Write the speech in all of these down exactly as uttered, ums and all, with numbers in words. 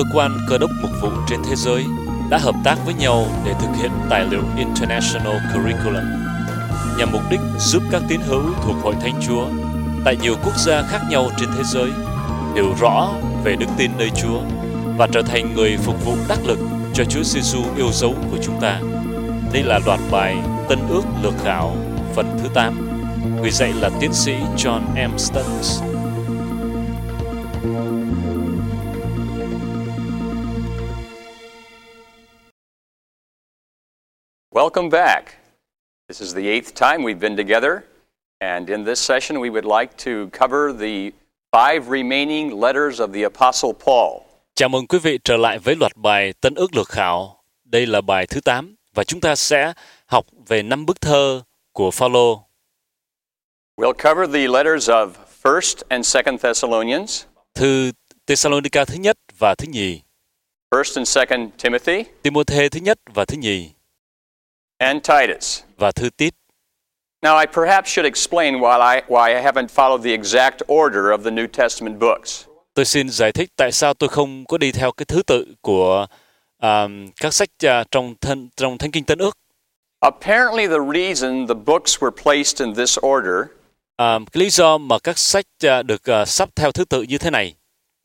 quan cơ đốc mục vụ trên thế giới đã hợp tác với nhau để thực hiện tài liệu International Curriculum nhằm mục đích giúp các tín hữu thuộc Hội Thánh Chúa tại nhiều quốc gia khác nhau trên thế giới hiểu rõ về đức tin nơi Chúa và trở thành người phục vụ đắc lực cho Chúa Giêsu yêu dấu của chúng ta. Đây là loạt bài Tân ước lược khảo phần thứ tám. Người dạy là tiến sĩ John M. Stubbs. Welcome back. This is the eighth time we've been together, and in this session we would like to cover the five remaining letters of the Apostle Paul. Chào mừng quý vị trở lại với loạt bài Tân ước lược khảo. Đây là bài thứ tám và chúng ta sẽ học về năm bức thơ của Phaolô. We'll cover the letters of First and Second Thessalonians, Thư Thessalonica thứ nhất và thứ nhì, First and Second Timothy, Timôthê thứ nhất và thứ nhì, and Titus. và thư Tít. Now, I perhaps should explain why I, why I haven't followed the exact order of the New Testament books. Tôi xin giải thích tại sao tôi không có đi theo cái thứ tự của um, các sách uh, trong thân trong Thánh Kinh Tân Ước. Apparently, the reason the books were placed in this order Um, cái lý do mà các sách uh, được uh, sắp theo thứ tự như thế này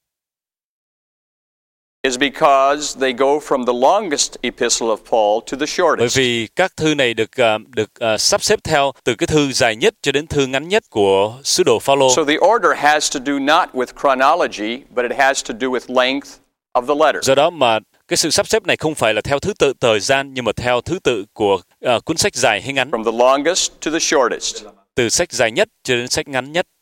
is because they go from the longest epistle of Paul to the bởi shortest. vì các thư này được uh, được uh, sắp xếp theo từ cái thư dài nhất cho đến thư ngắn nhất của sứ đồ Phaolô. So the order has to do not with chronology, but it has to do with length of the letter. Do đó mà cái sự sắp xếp này không phải là theo thứ tự thời gian nhưng mà theo thứ tự của uh, cuốn sách dài hay ngắn, From the longest to the shortest. từ sách dài nhất cho đến sách ngắn nhất.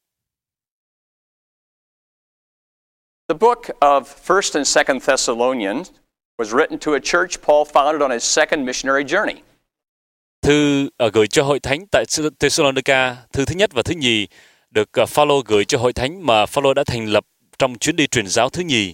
The book of First and Second Thessalonians was written to a church Paul founded on his second missionary journey. Thư uh, gửi cho hội thánh tại Thessalonica, thư thứ nhất và thứ nhì được uh, Phaolô gửi cho hội thánh mà Phaolô đã thành lập trong chuyến đi truyền giáo thứ nhì.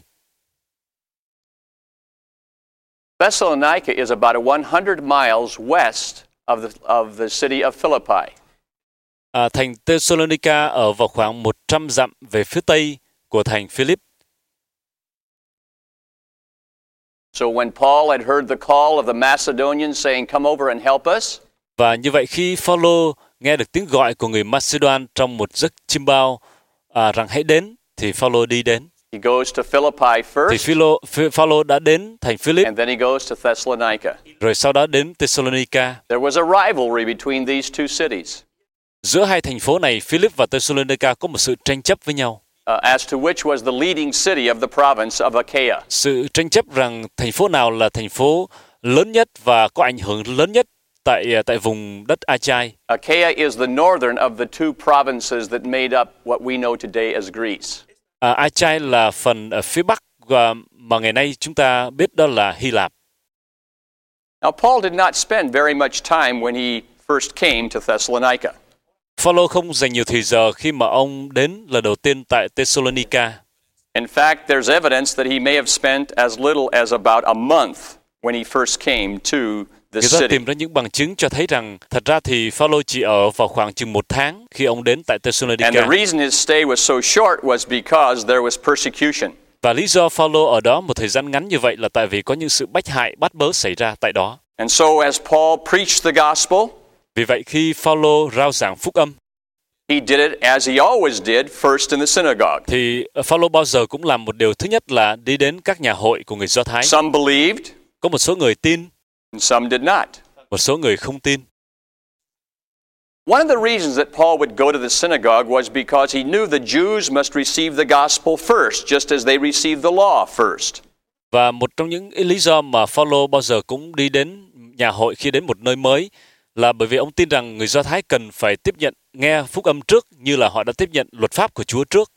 Thessalonica is about one hundred miles west of the, of the city of Philippi. À, thành Thessalonica ở vào khoảng một trăm dặm về phía tây của thành Philip. So when Paul had heard the call of the Macedonians saying, "Come over and help us," Và như vậy khi Phaolô nghe được tiếng gọi của người Macedon trong một giấc chim bao à, rằng hãy đến, thì Phaolô đi đến. he goes to Philippi Thì first, Philo, Phaolô đã đến thành Philip, and then he goes to Thessalonica. rồi sau đó đến Thessalonica. There was a rivalry between these two cities Giữa hai thành phố này, Philip và Thessalonica có một sự tranh chấp với nhau. uh, as to which was the leading city of the province of Achaia. Sự tranh chấp rằng thành phố nào là thành phố lớn nhất và có ảnh hưởng lớn nhất tại tại vùng đất Achai. Achaia is the northern of the two provinces that made up what we know today as Greece. À, Achai là phần ở phía bắc và mà ngày nay chúng ta biết đó là Hy Lạp. Now, Paul did not spend very much time when he first came to Thessalonica. Phaolô không dành nhiều thời giờ khi mà ông đến lần đầu tiên tại Thessalonica. In fact, there's evidence that he may have spent as little as about a month when he first came to Người this ta city. tìm ra những bằng chứng cho thấy rằng thật ra thì Phaolô chỉ ở vào khoảng chừng một tháng khi ông đến tại And the Thessalonica. reason his stay was so short was because there was persecution. Và lý do Phaolô ở đó một thời gian ngắn như vậy là tại vì có những sự bách hại bắt bớ xảy ra tại đó. And so as Paul preached the gospel, Vì vậy khi Phaolô rao giảng phúc âm he did it as he always did, first in the synagogue. thì Phaolô bao giờ cũng làm một điều thứ nhất là đi đến các nhà hội của người Do Thái. Some believed, Có một số người tin, and some did not. một số người không tin. One of the reasons that Paul would go to the synagogue was because he knew the Jews must receive the gospel first, just as they received the law first. Và một trong những lý do mà Phaolô bao giờ cũng đi đến nhà hội khi đến một nơi mới là bởi vì ông tin rằng người Do Thái cần phải tiếp nhận nghe phúc âm trước như là họ đã tiếp nhận luật pháp của Chúa trước.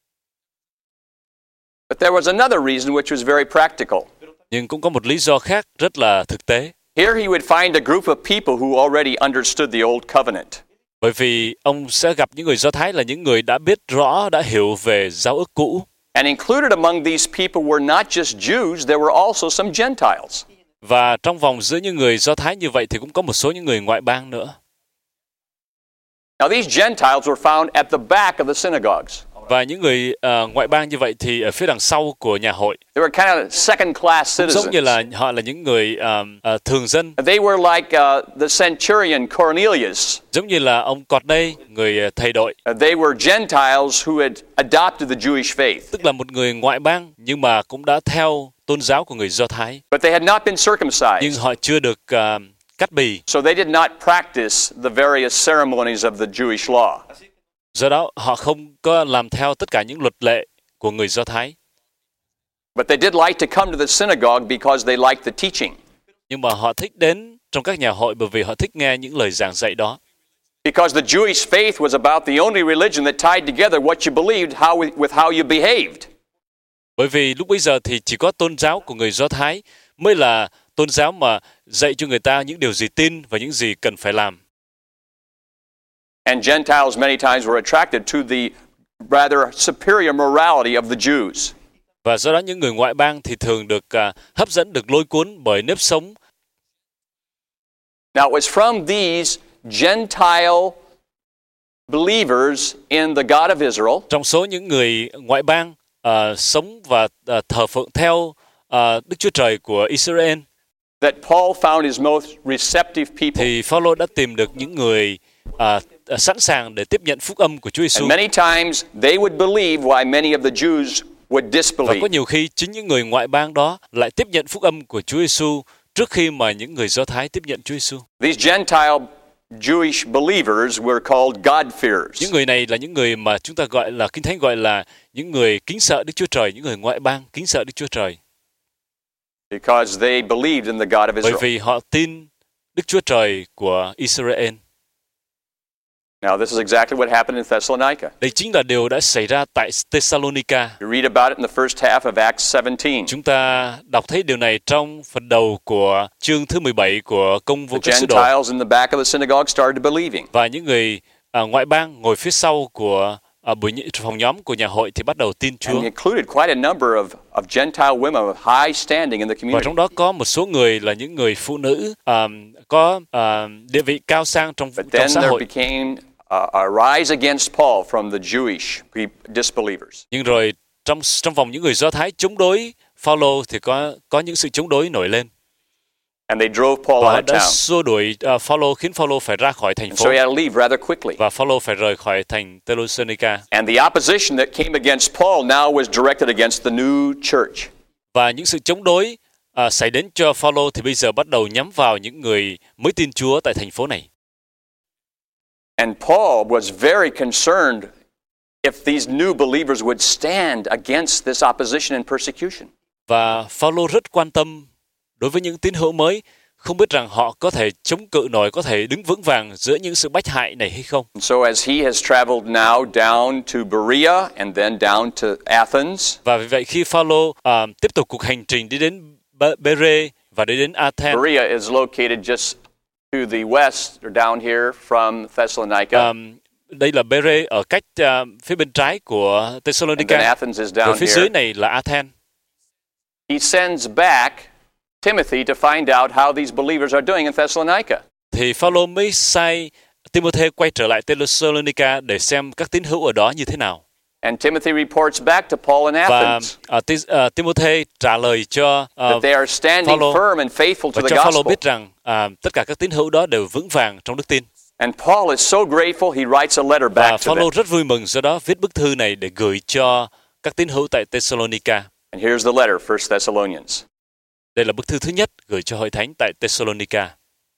But there was another reason which was very practical. Nhưng cũng có một lý do khác rất là thực tế. Here he would find a group of people who already understood the Old Covenant. Bởi vì ông sẽ gặp những người Do Thái là những người đã biết rõ, đã hiểu về giao ước cũ. And included among these people were not just Jews, there were also some Gentiles. Và trong vòng giữa những người Do Thái như vậy thì cũng có một số những người ngoại bang nữa. Now these Gentiles were found at the back of the synagogues. Và những người uh, ngoại bang như vậy thì ở phía đằng sau của nhà hội, They were kind of second-class cũng giống như citizens. là họ là những người um, uh, thường dân, They were like uh, the centurion Cornelius. giống như là ông Corday, người uh, thầy đội, Uh, They were Gentiles who had adopted the Jewish faith, tức là một người ngoại bang nhưng mà cũng đã theo tôn giáo của người Do Thái, but they had not been nhưng circumcised. họ chưa được uh, cắt bì. So they did not practice the various ceremonies of the Jewish law. Do đó họ không có làm theo tất cả những luật lệ của người Do Thái, But they did like to come to the synagogue because they liked the teaching. nhưng mà họ thích đến trong các nhà hội bởi vì họ thích nghe những lời giảng dạy đó. Because the Jewish faith was about the only religion that tied together what you believed how with how you behaved. Bởi vì lúc bấy giờ thì chỉ có tôn giáo của người Do Thái mới là tôn giáo mà dạy cho người ta những điều gì tin và những gì cần phải làm. And Gentiles many times were attracted to the rather superior morality of the Jews. Và do đó những người ngoại bang thì thường được uh, hấp dẫn, được lôi cuốn bởi nếp sống. Now it was from these Gentile believers in the God of Israel Trong số những người ngoại bang uh, sống và uh, thờ phượng theo uh, Đức Chúa Trời của Israel that Paul found his most receptive people. thì Phaolô đã tìm được những người uh, uh, sẵn sàng để tiếp nhận phúc âm của Chúa Giêsu. And many times they would believe why many of the Jews would Và disbelieve. có nhiều khi chính những người ngoại bang đó lại tiếp nhận phúc âm của Chúa Giêsu trước khi mà những người Do Thái tiếp nhận Chúa Giêsu. These Gentile Jewish believers were called God-fearers. Những người này là những người mà chúng ta gọi là Kinh Thánh gọi là những người kính sợ Đức Chúa Trời, những người ngoại bang kính sợ Đức Chúa Trời. Because they believed in the God of Bởi Israel. vì họ tin Đức Chúa Trời của Israel. Now this is exactly what happened in Thessalonica. Đây chính là điều đã xảy ra tại Thessalonica. You read about it in the first half of Acts seventeen. Chúng ta đọc thấy điều này trong phần đầu của chương thứ mười bảy của Công vụ The các sứ đồ. Gentiles in the back of the synagogue started believing. Và những người à, ngoại bang ngồi phía sau của à, buổi phòng nhóm của nhà hội thì bắt đầu tin Chúa. And included quite a number of, of Gentile women of high standing in the Và community. trong đó có một số người là những người phụ nữ à, có à, địa vị cao sang trong, But trong then xã there hội. became a, a rise against Paul from the Jewish pe- disbelievers. Nhưng rồi trong trong vòng những người Do Thái chống đối Phaolô thì có có những sự chống đối nổi lên. And they drove Paul Và họ out of đã town. xua đuổi uh, Phaolô, khiến Phaolô phải ra khỏi thành And phố. so he had to leave rather quickly. Và Phaolô phải rời khỏi thành Thessalonica. And the opposition that came against Paul now was directed against the new church. Và những sự chống đối uh, xảy đến cho Phaolô thì bây giờ bắt đầu nhắm vào những người mới tin Chúa tại thành phố này. And Paul was very concerned if these new believers would stand against this opposition and persecution. Và Phaolô rất quan tâm đối với những tín hữu mới, không biết rằng họ có thể chống cự nổi, có thể đứng vững vàng giữa những sự bách hại này hay không. And so as he has traveled now down to Berea and then down to Athens. Và vì vậy khi Phaolô uh, tiếp tục cuộc hành trình đi đến Bere và đi đến Athens, Berea is located just to the west or down here from Thessalonica. um, đây là Bere ở cách uh, phía bên trái của And then Thessalonica, Athens is rồi down phía dưới here. này là Athens. He sends back Timothy to find out how these believers are doing in Thessalonica. Thì Phaolô mới sai Timôthê quay trở lại Thessalonica để xem các tín hữu ở đó như thế nào. And Timothy reports back to Paul in Và Athens uh, Ti- uh, Timôthê trả lời cho uh, that they are standing Phaolô firm and faithful to và the cho Phaolô gospel. biết rằng uh, tất cả các tín hữu đó đều vững vàng trong đức tin. And Paul is so grateful, he writes a letter Và back to Phaolô them. rất vui mừng, do đó viết bức thư này để gửi cho các tín hữu tại Thessalonica. And here's the letter, First Thessalonians. Đây là bức thư thứ nhất gửi cho hội thánh tại Thessalonica.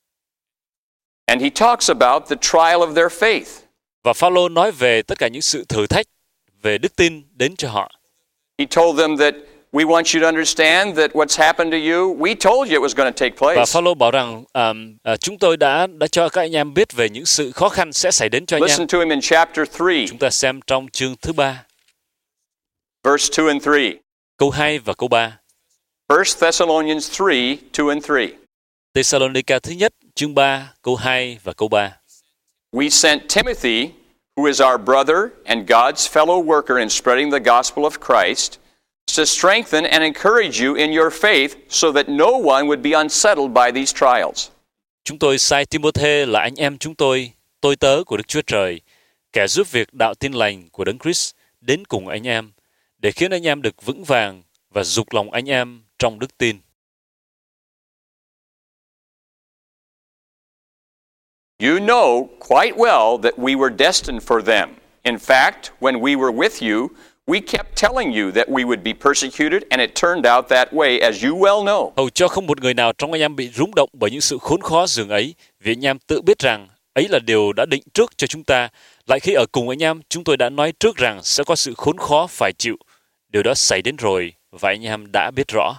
And he talks about the trial of their faith. Và Phaolô nói về tất cả những sự thử thách về đức tin đến cho họ. He told them that we want you to understand that what's happened to you, we told you it was going to take Và place. Phaolô bảo rằng um, uh, chúng tôi đã đã cho các anh em biết về những sự khó khăn sẽ xảy đến cho anh em. Listen to him in chapter three, Chúng ta xem trong chương thứ ba, verse two and three. câu hai và câu ba. First Thessalonians three, two and three. Thessalonica thứ nhất, chương ba, câu hai và câu ba. We sent Timothy, who is our brother and God's fellow worker in spreading the gospel of Christ, to strengthen and encourage you in your faith so that no one would be unsettled by these trials. Chúng tôi sai Timôthê là anh em chúng tôi, tôi tớ của Đức Chúa Trời, kẻ giúp việc đạo tin lành của Đấng Christ, đến cùng anh em, để khiến anh em được vững vàng và dục lòng anh em trong đức tin. You know quite well that we were destined for them. In fact, when we were with you, we kept telling you that we would be persecuted, and it turned out that way, as you well know. Hầu cho không một người nào trong anh em bị rúng động bởi những sự khốn khó dường ấy, vì anh em tự biết rằng ấy là điều đã định trước cho chúng ta. Lại khi ở cùng anh em, chúng tôi đã nói trước rằng sẽ có sự khốn khó phải chịu. Điều đó xảy đến rồi, và anh em đã biết rõ.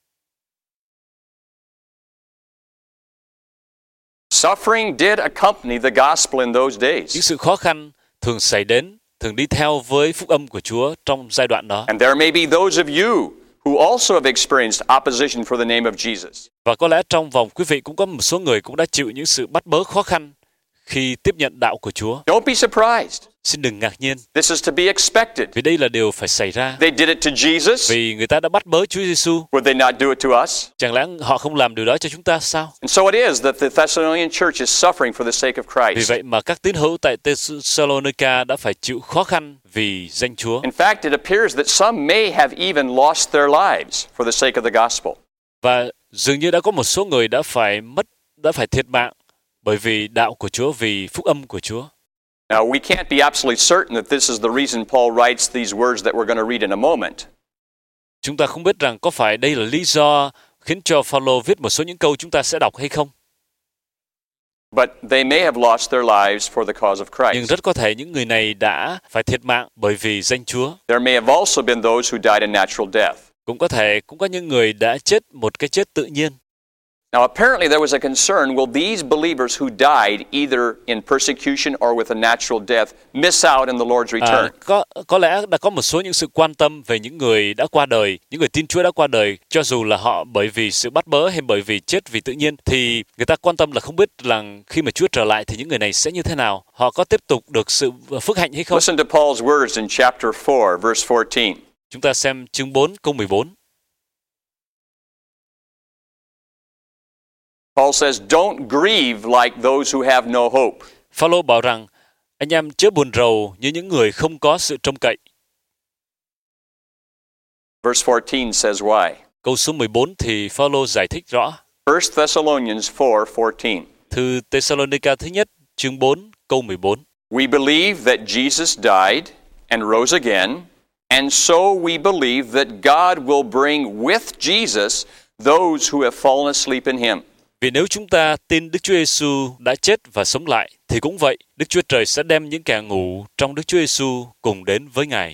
Suffering did accompany the gospel in those days. Những sự khó khăn thường xảy đến, thường đi theo với phúc âm của Chúa trong giai đoạn đó. And there may be those of you who also have experienced opposition for the name of Jesus. Và có lẽ trong vòng quý vị cũng có một số người cũng đã chịu những sự bắt bớ khó khăn khi tiếp nhận đạo của Chúa. Don't be surprised. Xin đừng ngạc nhiên. This is to be expected. Vì đây là điều phải xảy ra. They did it to Jesus. Vì người ta đã bắt bớ Chúa Giêsu. Would they not do it to us? Chẳng lẽ họ không làm điều đó cho chúng ta sao? And so it is that the Thessalonian church is suffering for the sake of Vì Christ. vậy mà các tín hữu tại Thessalonica đã phải chịu khó khăn vì danh Chúa. In fact, it appears that some may have even lost their lives for the sake of the gospel. Và dường như đã có một số người đã phải mất, đã phải thiệt mạng bởi vì đạo của Chúa, vì phúc âm của Chúa. Now, we can't be absolutely certain that this is the reason Paul writes these words that we're going to read in a moment. Chúng ta không biết rằng có phải đây là lý do khiến cho Phaolô viết một số những câu chúng ta sẽ đọc hay không. But they may have lost their lives for the cause of Nhưng Christ. rất có thể những người này đã phải thiệt mạng bởi vì danh Chúa. There may have also been those who died a natural death. Cũng có thể cũng có những người đã chết một cái chết tự nhiên. Now, apparently there was a concern, will these believers who died either in persecution or with a natural death miss out in the Lord's return? À, có có lẽ đã có một số những sự quan tâm về những người đã qua đời, những người tin Chúa đã qua đời, cho dù là họ bởi vì sự bắt bớ hay bởi vì chết vì tự nhiên, thì người ta quan tâm là không biết rằng khi mà Chúa trở lại thì những người này sẽ như thế nào, họ có tiếp tục được sự phước hạnh hay không? Listen to Paul's words in chapter four, verse fourteen. Chúng ta xem chương bốn câu mười bốn. Paul says, don't grieve like those who have no hope. Phaolô bảo rằng anh em chớ buồn rầu như những người không có sự trông cậy. Verse fourteen says why. Câu số mười bốn thì Phaolô giải thích rõ. First Thessalonians four fourteen. Thư Thessalonica thứ nhất, chương bốn, câu mười bốn. We believe that Jesus died and rose again, and so we believe that God will bring with Jesus those who have fallen asleep in him. Vì nếu chúng ta tin Đức Chúa Giêsu đã chết và sống lại, thì cũng vậy, Đức Chúa Trời sẽ đem những kẻ ngủ trong Đức Chúa Giêsu cùng đến với Ngài.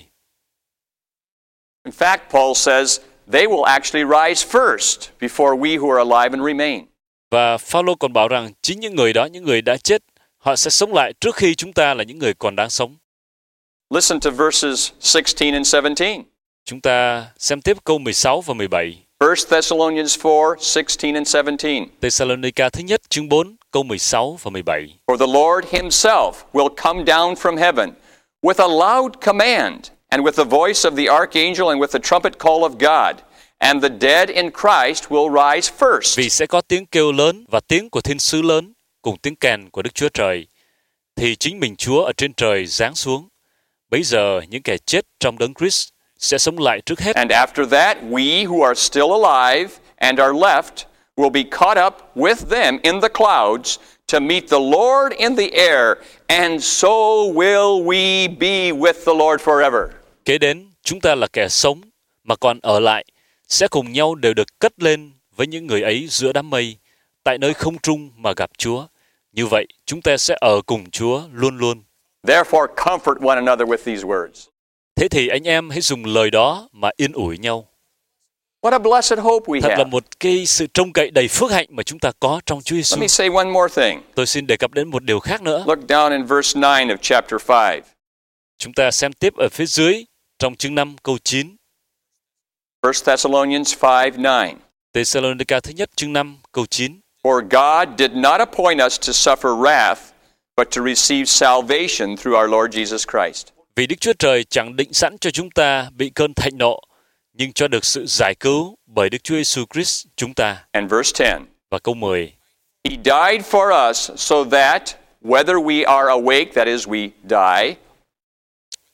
In fact, Paul says they will actually rise first before we who are alive and remain. Và Phaolô còn bảo rằng chính những người đó, những người đã chết, họ sẽ sống lại trước khi chúng ta là những người còn đang sống. Listen to verses sixteen and seventeen. Chúng ta xem tiếp câu mười sáu và mười bảy. First Thessalonians four sixteen and seventeen. Thessalonica thứ nhất, chương bốn, câu mười sáu và mười bảy. For the Lord himself will come down from heaven with a loud command and with the voice of the archangel and with the trumpet call of God, and the dead in Christ will rise first. Vì sẽ có tiếng kêu lớn và tiếng của thiên sứ lớn cùng tiếng kèn của Đức Chúa Trời, thì chính mình Chúa ở trên trời giáng xuống. Bấy giờ những kẻ chết trong đấng Christ sẽ sống lại trước hết. And after that, we who are still alive and are left will be caught up with them in the clouds to meet the Lord in the air, and so will we be with the Lord forever. Kế đến, chúng ta là kẻ sống mà còn ở lại, sẽ cùng nhau đều được cất lên với những người ấy giữa đám mây, tại nơi không trung mà gặp Chúa. Như vậy, chúng ta sẽ ở cùng Chúa luôn luôn. Therefore, comfort one another with these words. Thế thì anh em hãy dùng lời đó mà yên ủi nhau. What a blessed hope we Thật là have. một cái sự trông cậy đầy phước hạnh mà chúng ta có trong Chúa Let Giêsu. me say one more thing. Tôi xin đề cập đến một điều khác nữa. Look down in verse nine of chapter five. Chúng ta xem tiếp ở phía dưới trong chương năm câu chín. First Thessalonians five nine. Thessalonica thứ nhất chương năm câu chín. For God did not appoint us to suffer wrath, but to receive salvation through our Lord Jesus Christ. Vì Đức Chúa Trời chẳng định sẵn cho chúng ta bị cơn thạnh nộ, nhưng cho được sự giải cứu bởi Đức Chúa Giêsu Christ chúng ta. And verse ten. Và câu mười. He died for us so that whether we are awake, that is, we die,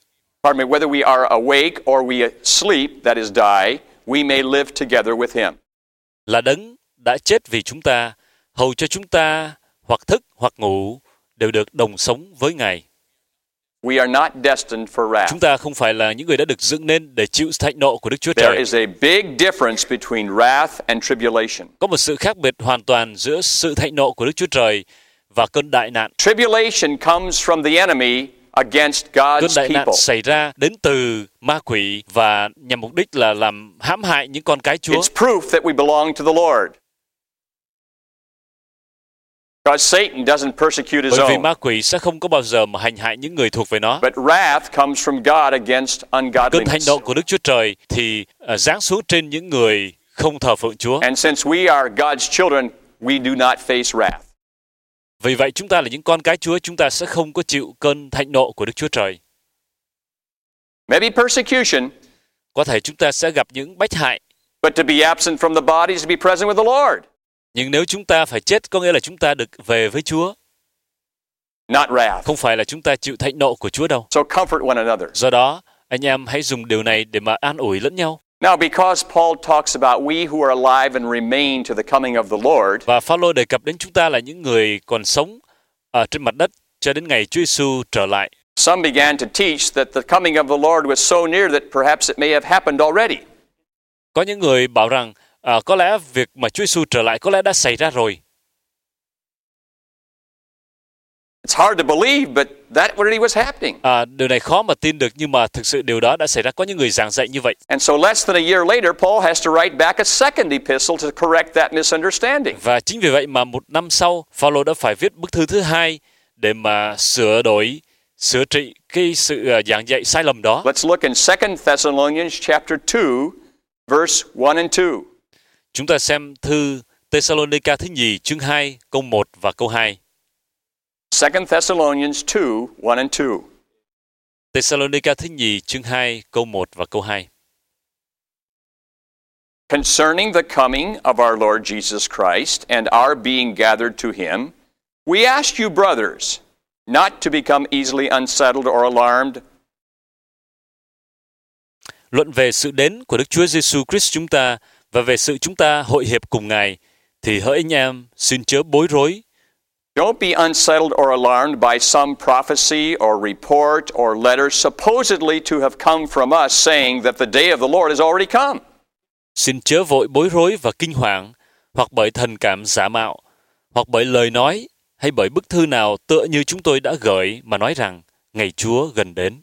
pardon me, whether we are awake or we sleep, that is die, we may live together with him. Là Đấng đã chết vì chúng ta, hầu cho chúng ta hoặc thức hoặc ngủ đều được đồng sống với Ngài. We are not destined for wrath. Chúng ta không phải là những người đã được dựng nên để chịu thạnh nộ của Đức Chúa There Trời. is a big difference between wrath and tribulation. Có một sự khác biệt hoàn toàn giữa sự thạnh nộ của Đức Chúa Trời và cơn đại nạn. Tribulation comes from the enemy against Cơn God's đại nạn people. xảy ra đến từ ma quỷ và nhằm mục đích là làm hãm hại những con cái Chúa. It's proof that we belong to the Lord. Because Satan doesn't persecute his Bởi vì own. ma quỷ sẽ không có bao giờ mà hành hại những người thuộc về nó. But wrath comes from God against Cơn thạnh ungodliness. nộ của Đức Chúa Trời thì uh, giáng xuống trên những người không thờ phượng Chúa. And since we are God's children, we do not face wrath. Vì vậy chúng ta là những con cái Chúa, chúng ta sẽ không có chịu cơn thạnh nộ của Đức Chúa Trời. Maybe persecution, Có thể chúng ta sẽ gặp những bách hại, but to be absent from the body is to be present with the Lord. nhưng nếu chúng ta phải chết có nghĩa là chúng ta được về với Chúa, Not wrath. không phải là chúng ta chịu thạnh nộ của Chúa đâu. So comfort one another. Do đó, anh em hãy dùng điều này để mà an ủi lẫn nhau. Now, because Paul talks about we who are alive and remain to the coming of the Lord, Và Phaolô đề cập đến chúng ta là những người còn sống ở trên mặt đất cho đến ngày Chúa Giêsu trở lại. some began to teach that the coming of the Lord was so near that perhaps it may have happened already. Có những người bảo rằng à, có lẽ việc mà Chúa Giêsu trở lại có lẽ đã xảy ra rồi. It's hard to believe, but that really was happening. À, điều này khó mà tin được, nhưng mà thực sự điều đó đã xảy ra. Có những người giảng dạy như vậy. And so less than a year later, Paul has to write back a second epistle to correct that misunderstanding. Và chính vì vậy mà một năm sau, Phaolô đã phải viết bức thư thứ hai để mà sửa đổi, sửa trị cái sự à, giảng dạy sai lầm đó. Let's look in Second Thessalonians chapter two, verse one and two. Chúng ta xem thư Thessalonica thứ nhì chương hai câu một và câu hai. Second Thessalonians two, one and two. Thessalonica thứ nhì chương hai câu một và câu hai. Concerning the coming of our Lord Jesus Christ and our being gathered to him, we ask you, brothers, not to become easily unsettled or alarmed. Luận về sự đến của Đức Chúa Giêsu Christ chúng ta và về sự chúng ta hội hiệp cùng Ngài, thì hỡi anh em xin chớ bối rối. Don't be unsettled or alarmed by some prophecy or report or letter supposedly to have come from us saying that the day of the Lord has already come. Xin chớ vội bối rối và kinh hoàng, hoặc bởi thần cảm giả mạo, hoặc bởi lời nói, hay bởi bức thư nào tựa như chúng tôi đã gửi mà nói rằng ngày Chúa gần đến.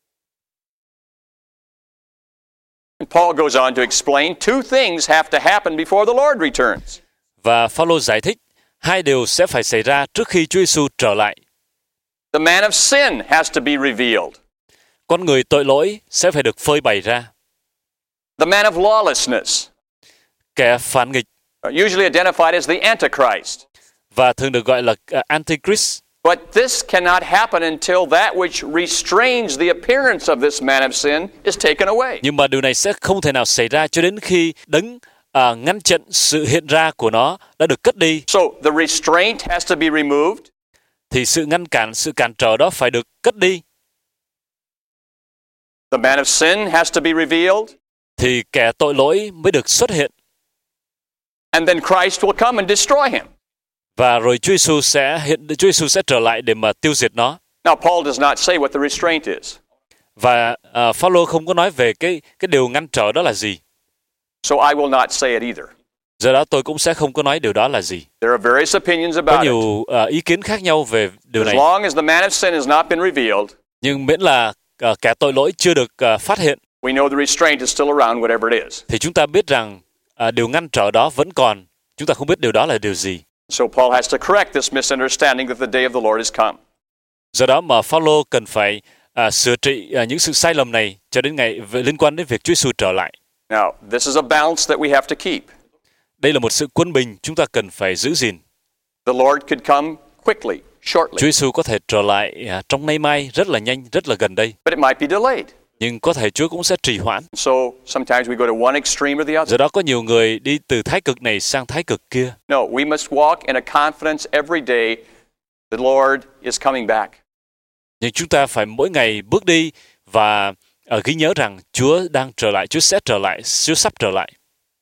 And Paul goes on to explain two things have to happen before the Lord returns. Và Phaolô giải thích hai điều sẽ phải xảy ra trước khi Chúa Giêsu trở lại. The man of sin has to be revealed. Con người tội lỗi sẽ phải được phơi bày ra. The man of lawlessness, Kẻ phản nghịch, usually identified as the Antichrist. và thường được gọi là uh, Antichrist. But this cannot happen until that which restrains the appearance of this man of sin is taken away. Nhưng mà điều này sẽ không thể nào xảy ra cho đến khi đấng à, ngăn chặn sự hiện ra của nó đã được cất đi. So the restraint has to be removed. Thì sự ngăn cản, sự cản trở đó phải được cất đi. The man of sin has to be revealed. Thì kẻ tội lỗi mới được xuất hiện. And then Christ will come and destroy him. Và rồi Chúa Giêsu sẽ hiện Chúa Giêsu sẽ trở lại để mà tiêu diệt nó. Now Paul does not say what the restraint is. Và uh, Phaolô không có nói về cái cái điều ngăn trở đó là gì. So I will not say it either. Do đó tôi cũng sẽ không có nói điều đó là gì. There are various opinions Có about it. nhiều uh, ý kiến khác nhau về điều As này. long as the man of sin has not been revealed, Nhưng miễn là uh, kẻ tội lỗi chưa được uh, phát hiện, we know the restraint is still around, whatever it is. thì chúng ta biết rằng uh, điều ngăn trở đó vẫn còn. Chúng ta không biết điều đó là điều gì. So Paul has to correct this misunderstanding that the day of the Lord has come. Do đó mà Phaolô cần phải uh, sửa trị uh, những sự sai lầm này cho đến ngày về, liên quan đến việc Chúa Giêsu trở lại. Now, this is a balance that we have to keep. Đây là một sự quân bình chúng ta cần phải giữ gìn. The Lord could come quickly, shortly, Chúa Giêsu có thể trở lại uh, trong nay mai rất là nhanh, rất là gần đây. but it might be delayed. Nhưng có thể Chúa cũng sẽ trì hoãn. So sometimes we go to one extreme or the other. Do đó có nhiều người đi từ thái cực này sang thái cực kia. No, we must walk in a confidence every day the Lord is coming back. Nhưng chúng ta phải mỗi ngày bước đi và uh, ghi nhớ rằng Chúa đang trở lại, Chúa sẽ trở lại, Chúa sắp trở lại.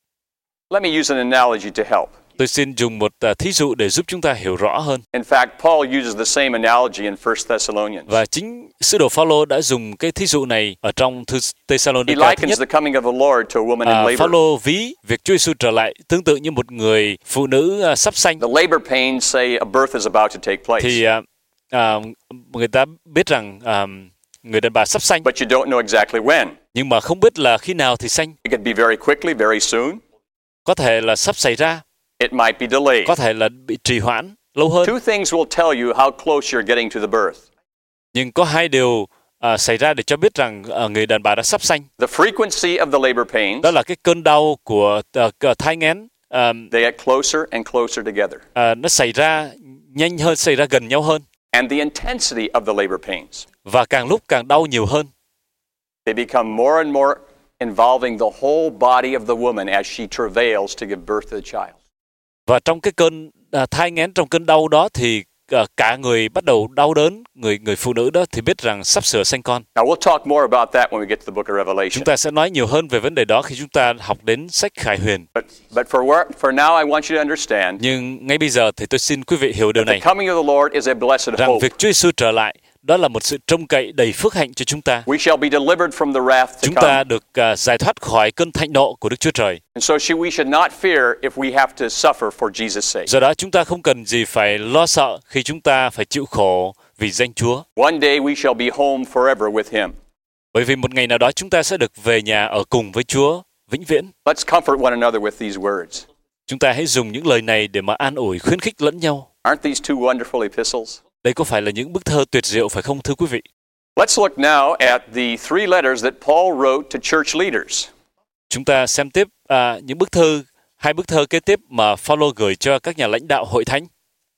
Let me use an analogy to help. Tôi xin dùng một uh, thí dụ để giúp chúng ta hiểu rõ hơn. In fact, Paul uses the same analogy in First Thessalonians. Và chính sứ đồ Phaolô đã dùng cái thí dụ này ở trong thư He Thessalonica thứ likens nhất. the coming of the Lord to a woman in À, labor. Phaolô ví việc Chúa Giêsu trở lại tương tự như một người phụ nữ uh, sắp sanh. The labor pains say a birth is about to take place. Thì uh, uh, người ta biết rằng uh, người đàn bà sắp sanh, But you don't know exactly when. nhưng mà không biết là khi nào thì sanh. It could be very quickly, very soon. Có thể là sắp xảy ra, It might be delayed. có thể là bị trì hoãn lâu hơn. Two things will tell you how close you're getting to the birth. Nhưng có hai điều uh, xảy ra để cho biết rằng uh, người đàn bà đã sắp sanh. The frequency of the labor pains, Đó là cái cơn đau của uh, thai nghén. Um, they get closer and closer together. uh, nó xảy ra nhanh hơn, xảy ra gần nhau hơn. And the intensity of the labor pains, Và càng lúc càng đau nhiều hơn. they become more and more involving the whole body of the woman as she travails to give birth to the child. Và trong cái cơn uh, thai nghén, trong cơn đau đó thì uh, cả người bắt đầu đau đớn. Người người phụ nữ đó thì biết rằng sắp sửa sanh con. Now we'll talk more about that when we get to the book of Revelation. Chúng ta sẽ nói nhiều hơn về vấn đề đó khi chúng ta học đến sách Khải Huyền. But, but for, wor- for now, I want you to understand Nhưng ngay bây giờ thì tôi xin quý vị hiểu điều the này, coming of the Lord is a blessed rằng hope. việc Chúa Giêsu trở lại đó là một sự trông cậy đầy phước hạnh cho chúng ta. We shall be delivered from the wrath to Chúng come. ta được uh, giải thoát khỏi cơn thạnh nộ của Đức Chúa Trời. And so should, we should not fear if we have to suffer for Jesus' sake. Do đó chúng ta không cần gì phải lo sợ khi chúng ta phải chịu khổ vì danh Chúa. One day we shall be home forever with Him. Bởi vì một ngày nào đó chúng ta sẽ được về nhà ở cùng với Chúa vĩnh viễn. Let's comfort one another with these words. Chúng ta hãy dùng những lời này để mà an ủi, khuyến khích lẫn nhau. Aren't these two wonderful epistles? Đây có phải là những bức thơ tuyệt diệu phải không thưa quý vị? Let's look now at the three letters that Paul wrote to church leaders. Chúng ta xem tiếp à, những bức thư, hai bức thơ kế tiếp mà Phaolô gửi cho các nhà lãnh đạo hội thánh.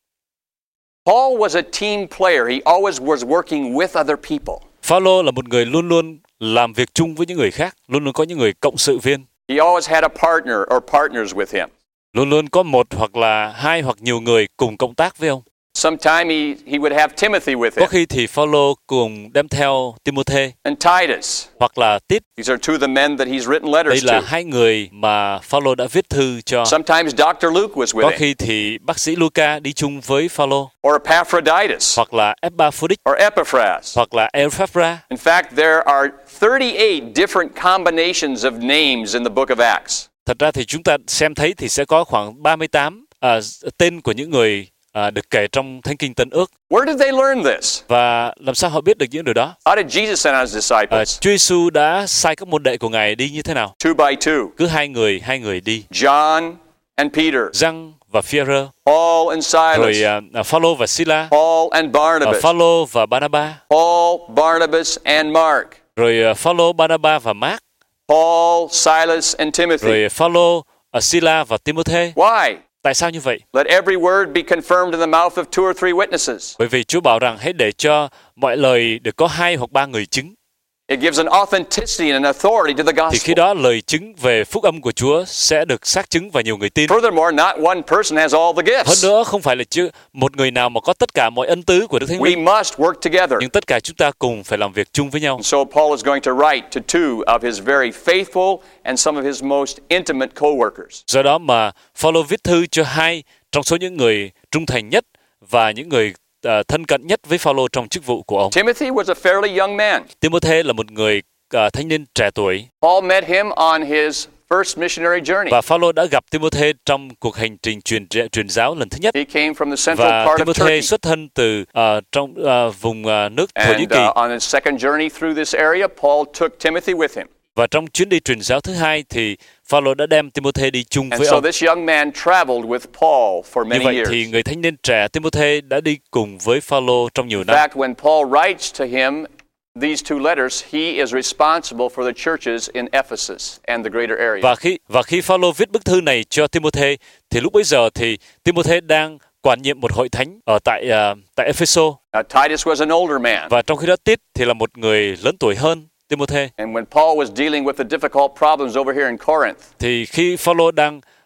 Paul was a team player. He always was working with other people. Phaolô là một người luôn luôn làm việc chung với những người khác, luôn luôn có những người cộng sự viên. He always had a partner or partners with him. Luôn luôn có một hoặc là hai hoặc nhiều người cùng cộng tác với ông. Sometime he, he would have Timothy with Có him khi thì Phaolô cùng đem theo Timôthê and Titus. hoặc là Tít. These are two of the men that he's written Đây letters là to. hai người mà Phaolô đã viết thư cho. Sometimes Doctor Luke was Có with him, khi thì bác sĩ Luca đi chung với Phaolô, or Epaphroditus, hoặc là Epaphroditus, or Epaphras. hoặc là Epaphras. In fact, there are thirty-eight different combinations of names in the book of Acts. Thật ra thì chúng ta xem thấy thì sẽ có khoảng ba mươi tám à, tên của những người à, được kể trong Thánh Kinh Tân Ước. Where did they learn this? Và làm sao họ biết được những điều đó? How did Jesus send out his À, disciples? Chúa Giêsu đã sai các môn đệ của Ngài đi như thế nào? Two by two. Cứ hai người, hai người đi. John and Peter. Giăng và Phi-e-rơ, Paul and Silas. rồi à, Phaolô và Sila, Paul and à, Barnabas. Phaolô và Barnabas, Paul, Barnabas, and Mark. rồi à, Phaolô, Barnabas và Mark, Paul, Silas, and Timothy. rồi Phaolô, à, Sila và Timôthê. Why? Tại sao như vậy? Let every word be confirmed in the mouth of two or three witnesses. Bởi vì Chúa bảo rằng hãy để cho mọi lời được có hai hoặc ba người chứng. It gives an authenticity and an authority to the Thì khi gospel. đó lời chứng về phúc âm của Chúa sẽ được xác chứng và nhiều người tin. Furthermore, not one person has all the Hơn gifts. nữa không phải là chứ một người nào mà có tất cả mọi ân tứ của Đức Thánh We Linh, must work together. nhưng tất cả chúng ta cùng phải làm việc chung với nhau. And so Paul is going to write to two of his very faithful and some of his most intimate co-workers. Do đó mà Phaolô viết thư cho hai trong số những người trung thành nhất và những người uh, thân cận nhất với Phaolô trong chức vụ của ông. Timothy was a fairly young man. Timôthê là một người uh, thanh niên trẻ tuổi, Paul met him on his first missionary journey. và Phaolô đã gặp Timôthê trong cuộc hành trình truyền truyền giáo lần thứ nhất. He came from the central Và part of Timôthê Turkey. xuất thân từ uh, trong uh, vùng uh, nước Thổ Nhĩ And Kỳ. uh, on his second journey through this area, Paul took Timothy with him. Và trong chuyến đi truyền giáo thứ hai thì Phaolô đã đem Timôthê đi chung And với so ông. this young man traveled with Paul for Như many vậy years. thì người thanh niên trẻ Timôthê đã đi cùng với Phaolô trong nhiều In năm. fact, when Paul writes to him these two letters, he is responsible for the churches in Ephesus and the greater area. Và khi và khi Phaolô viết bức thư này cho Timôthê thì lúc bấy giờ thì Timôthê đang quản nhiệm một hội thánh ở tại uh, tại Epheso, Now, Titus was an older man. và trong khi đó Tít thì là một người lớn tuổi hơn Timôthê. And when Paul was dealing with the difficult problems over here in Corinth, Thì khi Phaolô đang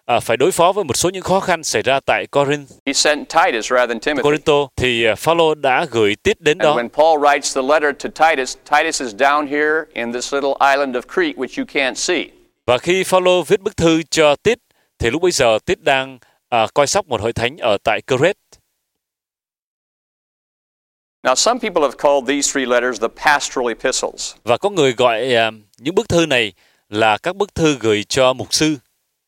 à, phải đối phó với một số những khó khăn xảy ra tại Corinth, he sent Titus rather than Timothy. Corinto, thì uh, Phaolô đã gửi Tít đến And đó. when Paul writes the letter to Titus, Titus is down here in this little island of Crete, which you can't see. Và khi Phaolô viết bức thư cho Tít, thì lúc bấy giờ Tít đang à, coi sóc một hội thánh ở tại Crete. Now, some people have called these three letters the pastoral epistles. Và có người gọi à, những bức thư này là các bức thư gửi cho mục sư.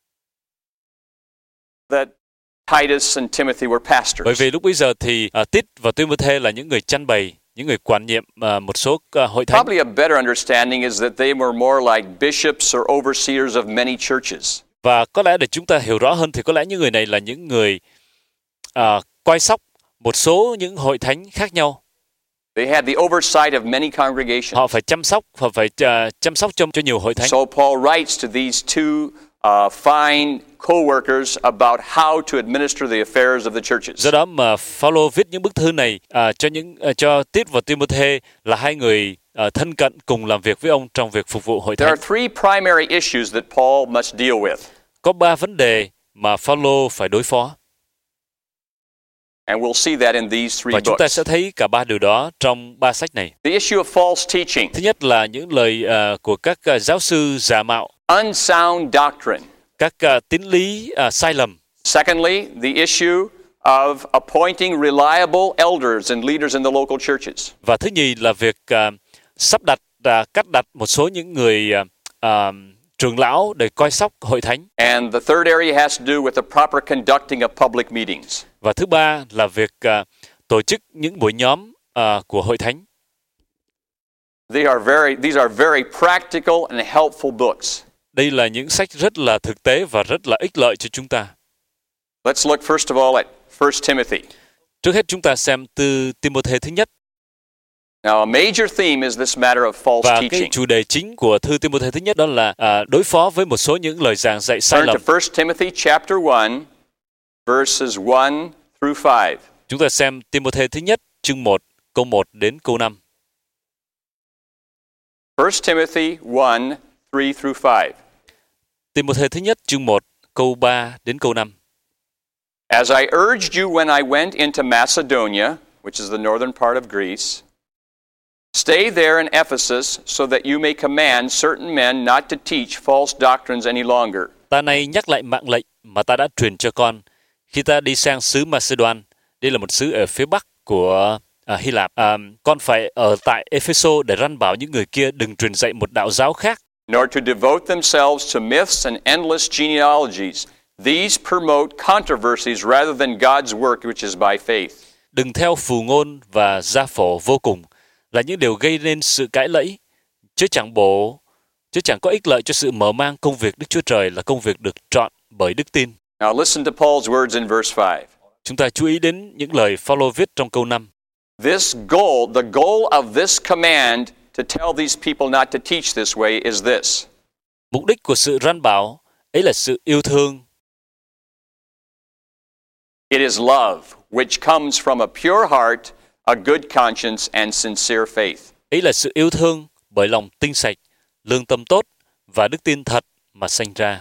That Titus and Timothy were pastors. Bởi vì lúc bấy giờ thì à, Tít và Timôthê là những người chăn bày, những người quản nhiệm à, một số à, hội thánh. Probably a better understanding is that they were more like bishops or overseers of many churches. Và có lẽ để chúng ta hiểu rõ hơn thì có lẽ những người này là những người à, coi sóc một số những hội thánh khác nhau. They had the oversight of many congregations. Họ phải chăm sóc, họ phải uh, chăm sóc cho, cho nhiều hội thánh. So Paul writes to these two uh, fine co-workers about how to administer the affairs of the churches. Do đó mà Phaolô viết những bức thư này uh, cho những uh, cho Tít và Timôthê là hai người uh, thân cận cùng làm việc với ông trong việc phục vụ hội There thánh. are three primary issues that Paul must deal with. Có ba vấn đề mà Phaolô phải đối phó. And we'll see that in these three Và chúng ta books. sẽ thấy cả ba điều đó trong ba sách này. The issue of false teaching. Thứ nhất là những lời uh, của các uh, giáo sư giả mạo, Unsound doctrine. các uh, tín lý uh, sai lầm. Secondly, the issue of appointing reliable elders and leaders in the local churches. Và thứ nhì là việc uh, sắp đặt, uh, cắt đặt một số những người uh, uh, trưởng lão để coi sóc hội thánh. And the third area has to do with the proper conducting of public meetings. Và thứ ba là việc uh, tổ chức những buổi nhóm uh, của hội thánh. They are very, these are very practical and helpful books. Đây là những sách rất là thực tế và rất là ích lợi cho chúng ta. Let's look first of all at First Timothy. Trước hết chúng ta xem từ Timôthê thứ nhất. Now, a major theme is this matter of false Và cái teaching. chủ đề chính của thư Timôthê thứ nhất đó là à, đối phó với một số những lời giảng dạy sai Turn lầm. to First Timothy chapter one, verses one through five. Chúng ta xem Timôthê thứ nhất, chương một, câu một đến câu năm. First Timothy one, three through five. Timôthê thứ nhất, chương một, câu ba đến câu năm. As I urged you when I went into Macedonia, which is the northern part of Greece, stay there in Ephesus so that you may command certain men not to teach false doctrines any longer. Ta nay nhắc lại mạng lệnh mà ta đã truyền cho con khi ta đi sang xứ Macedon. Đây là một xứ ở phía bắc của à, Hy Lạp. À, con phải ở tại Epheso để răn bảo những người kia đừng truyền dạy một đạo giáo khác, Nor to devote themselves to myths and endless genealogies. These promote controversies rather than God's work, which is by faith. đừng theo phù ngôn và gia phổ vô cùng, là những điều gây nên sự cãi lẫy, chứ chẳng bổ, chứ chẳng có ích lợi cho sự mở mang công việc Đức Chúa Trời là công việc được chọn bởi đức tin. Now listen to Paul's words in verse five. Chúng ta chú ý đến những lời Phaolô viết trong câu năm. This goal, the goal of this command to tell these people not to teach this way is this. Mục đích của sự răn bảo ấy là sự yêu thương. It is love, which comes from a pure heart, a good conscience, and sincere faith. Ấy là sự yêu thương bởi lòng tinh sạch, lương tâm tốt và đức tin thật mà sanh ra.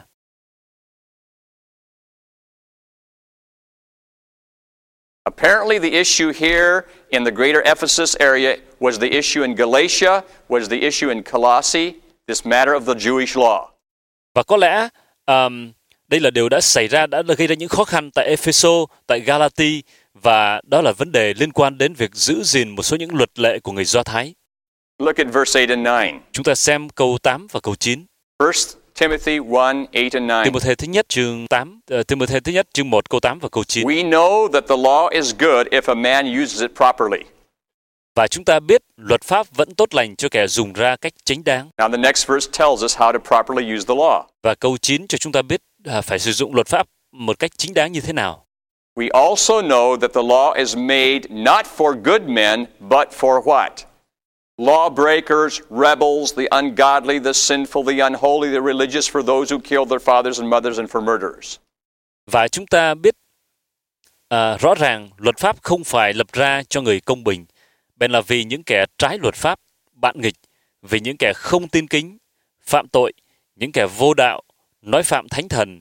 Apparently the issue here in the greater Ephesus area was the issue in Galatia, was the issue in Colossae, this matter of the Jewish law. Và có lẽ um, đây là điều đã xảy ra, đã gây ra những khó khăn tại Epheso, tại Galati, và đó là vấn đề liên quan đến việc giữ gìn một số những luật lệ của người Do Thái. Look at verse eight and nine. Chúng ta xem câu tám và câu chín. First Timothy one, eight and nine. Timôthê thứ nhất chương tám, uh, Timôthê thứ nhất chương một câu tám và câu chín. We know that the law is good if a man uses it properly. Và chúng ta biết luật pháp vẫn tốt lành cho kẻ dùng ra cách chính đáng. Now the next verse tells us how to properly use the law. Và câu chín cho chúng ta biết uh, phải sử dụng luật pháp một cách chính đáng như thế nào. We also know that the law is made not for good men, but for what? Lawbreakers, rebels, the ungodly, the sinful, the unholy, the religious, for those who kill their fathers and mothers, and for murderers. Và chúng ta biết à, rõ ràng luật pháp không phải lập ra cho người công bình, bèn là vì những kẻ trái luật pháp, bạn nghịch, vì những kẻ không tin kính, phạm tội, những kẻ vô đạo, nói phạm thánh thần,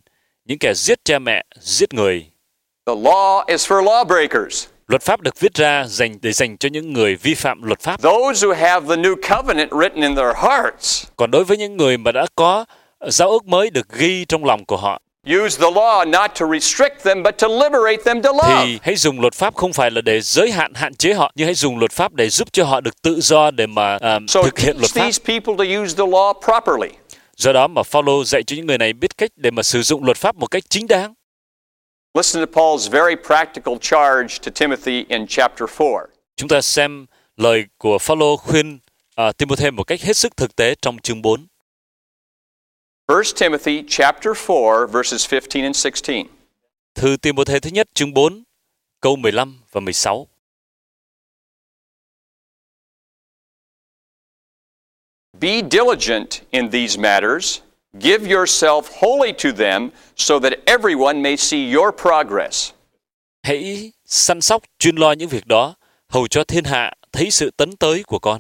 những kẻ giết cha mẹ, giết người. The law is for lawbreakers. Luật pháp được viết ra dành để dành cho những người vi phạm luật pháp. Those who have the new covenant written in their hearts. Còn đối với những người mà đã có giao ước mới được ghi trong lòng của họ, use the law not to restrict them but to liberate them to love. thì hãy dùng luật pháp không phải là để giới hạn hạn chế họ, nhưng hãy dùng luật pháp để giúp cho họ được tự do để mà um, So thực hiện luật teach pháp. these people to use the law properly. Do đó mà Phaolô dạy cho những người này biết cách để mà sử dụng luật pháp một cách chính đáng. Listen to Paul's very practical charge to Timothy in chapter four. Chúng ta xem lời của Phaolô khuyên uh, Timôthê một cách hết sức thực tế trong chương bốn. First Timothy chapter four verses fifteen and sixteen. Thư Timôthê thứ nhất chương bốn câu mười lăm và mười sáu. Be diligent in these matters, give yourself wholly to them, so that everyone may see your progress. Hãy săn sóc chuyên lo những việc đó, hầu cho thiên hạ thấy sự tấn tới của con.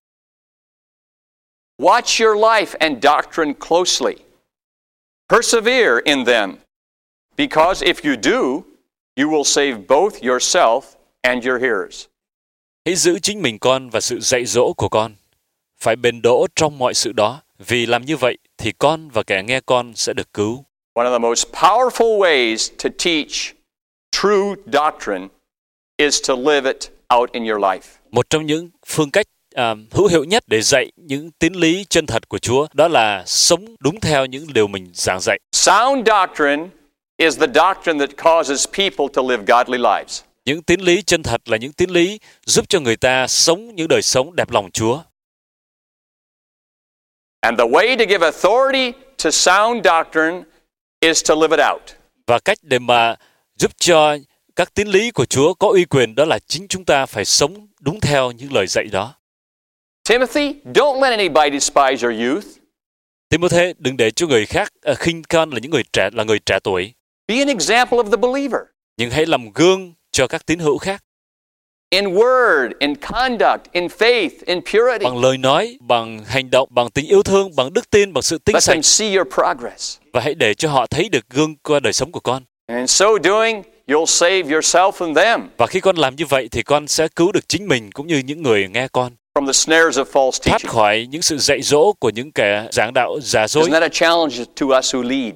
Watch your life and doctrine closely. Persevere in them, because if you do, you will save both yourself and your hearers. Hãy giữ chính mình con và sự dạy dỗ của con. Phải bền đỗ trong mọi sự đó, vì làm như vậy thì con và kẻ nghe con sẽ được cứu. One of the most powerful ways to teach true doctrine is to live it out in your life. Một trong những phương cách à, hữu hiệu nhất để dạy những tín lý chân thật của Chúa đó là sống đúng theo những điều mình giảng dạy. Sound doctrine is the doctrine that causes people to live godly lives. Những tín lý chân thật là những tín lý giúp cho người ta sống những đời sống đẹp lòng Chúa. And the way to give authority to sound doctrine is to live it out. Và cách để mà giúp cho các tín lý của Chúa có uy quyền đó là chính chúng ta phải sống đúng theo những lời dạy đó. Timothy, don't let anybody despise your youth. Timôthê, đừng để cho người khác uh, khinh con là những người trẻ là người trẻ tuổi. Be an example of the believer. Nhưng hãy làm gương cho các tín hữu khác. In word, in conduct, in faith, in purity. Bằng lời nói, bằng hành động, bằng tình yêu thương, bằng đức tin, bằng sự tinh Let sạch. them see your progress. Và hãy để cho họ thấy được gương qua đời sống của con. And in so doing, you'll save yourself and them Và khi con làm như vậy thì con sẽ cứu được chính mình cũng như những người nghe con, from the snares of false thoát teaching. khỏi những sự dạy dỗ của những kẻ giảng đạo giả dối. Isn't that a challenge to us who lead?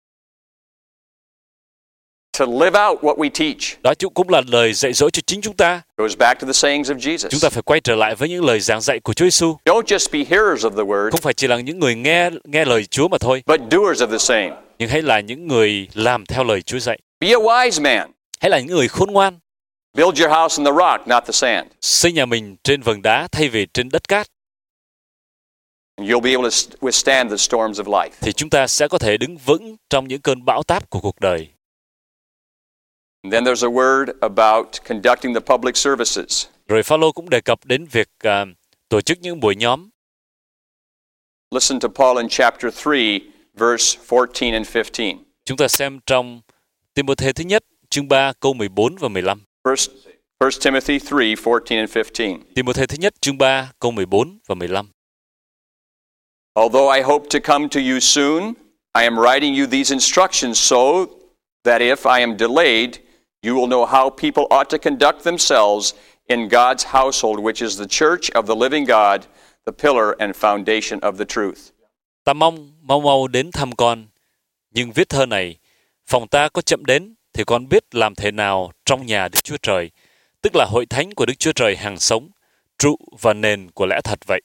To live out what we teach. Đó cũng là lời dạy dỗ cho chính chúng ta. Goes back to the sayings of Jesus. Chúng ta phải quay trở lại với những lời giảng dạy của Chúa Giêsu. Don't just be hearers of the word, Không phải chỉ là những người nghe nghe lời Chúa mà thôi, but doers of the same. nhưng hãy là những người làm theo lời Chúa dạy. Be a wise man. Hãy là những người khôn ngoan. Build your house on the rock, not the sand. Xây nhà mình trên vầng đá thay vì trên đất cát. And you'll be able to withstand the storms of life. Thì chúng ta sẽ có thể đứng vững trong những cơn bão táp của cuộc đời. And then there's a word about conducting the public services. Rồi Phaolô cũng đề cập đến việc uh, tổ chức những buổi nhóm. Listen to Paul in chapter three, verse fourteen and fifteen. Chúng ta xem trong Timôthê thứ nhất, chương ba, câu mười bốn và mười lăm. First, First Timothy three, fourteen and fifteen. Timôthê thứ nhất, chương ba, câu mười bốn và mười lăm. Although I hope to come to you soon, I am writing you these instructions so that if I am delayed, you will know how people ought to conduct themselves in God's household, which is the church of the living God, the pillar and foundation of the truth. Ta mong mau mau đến thăm con, nhưng viết thơ này, phòng ta có chậm đến, thì con biết làm thế nào trong nhà Đức Chúa Trời, tức là hội thánh của Đức Chúa Trời hàng sống, trụ và nền của lẽ thật vậy.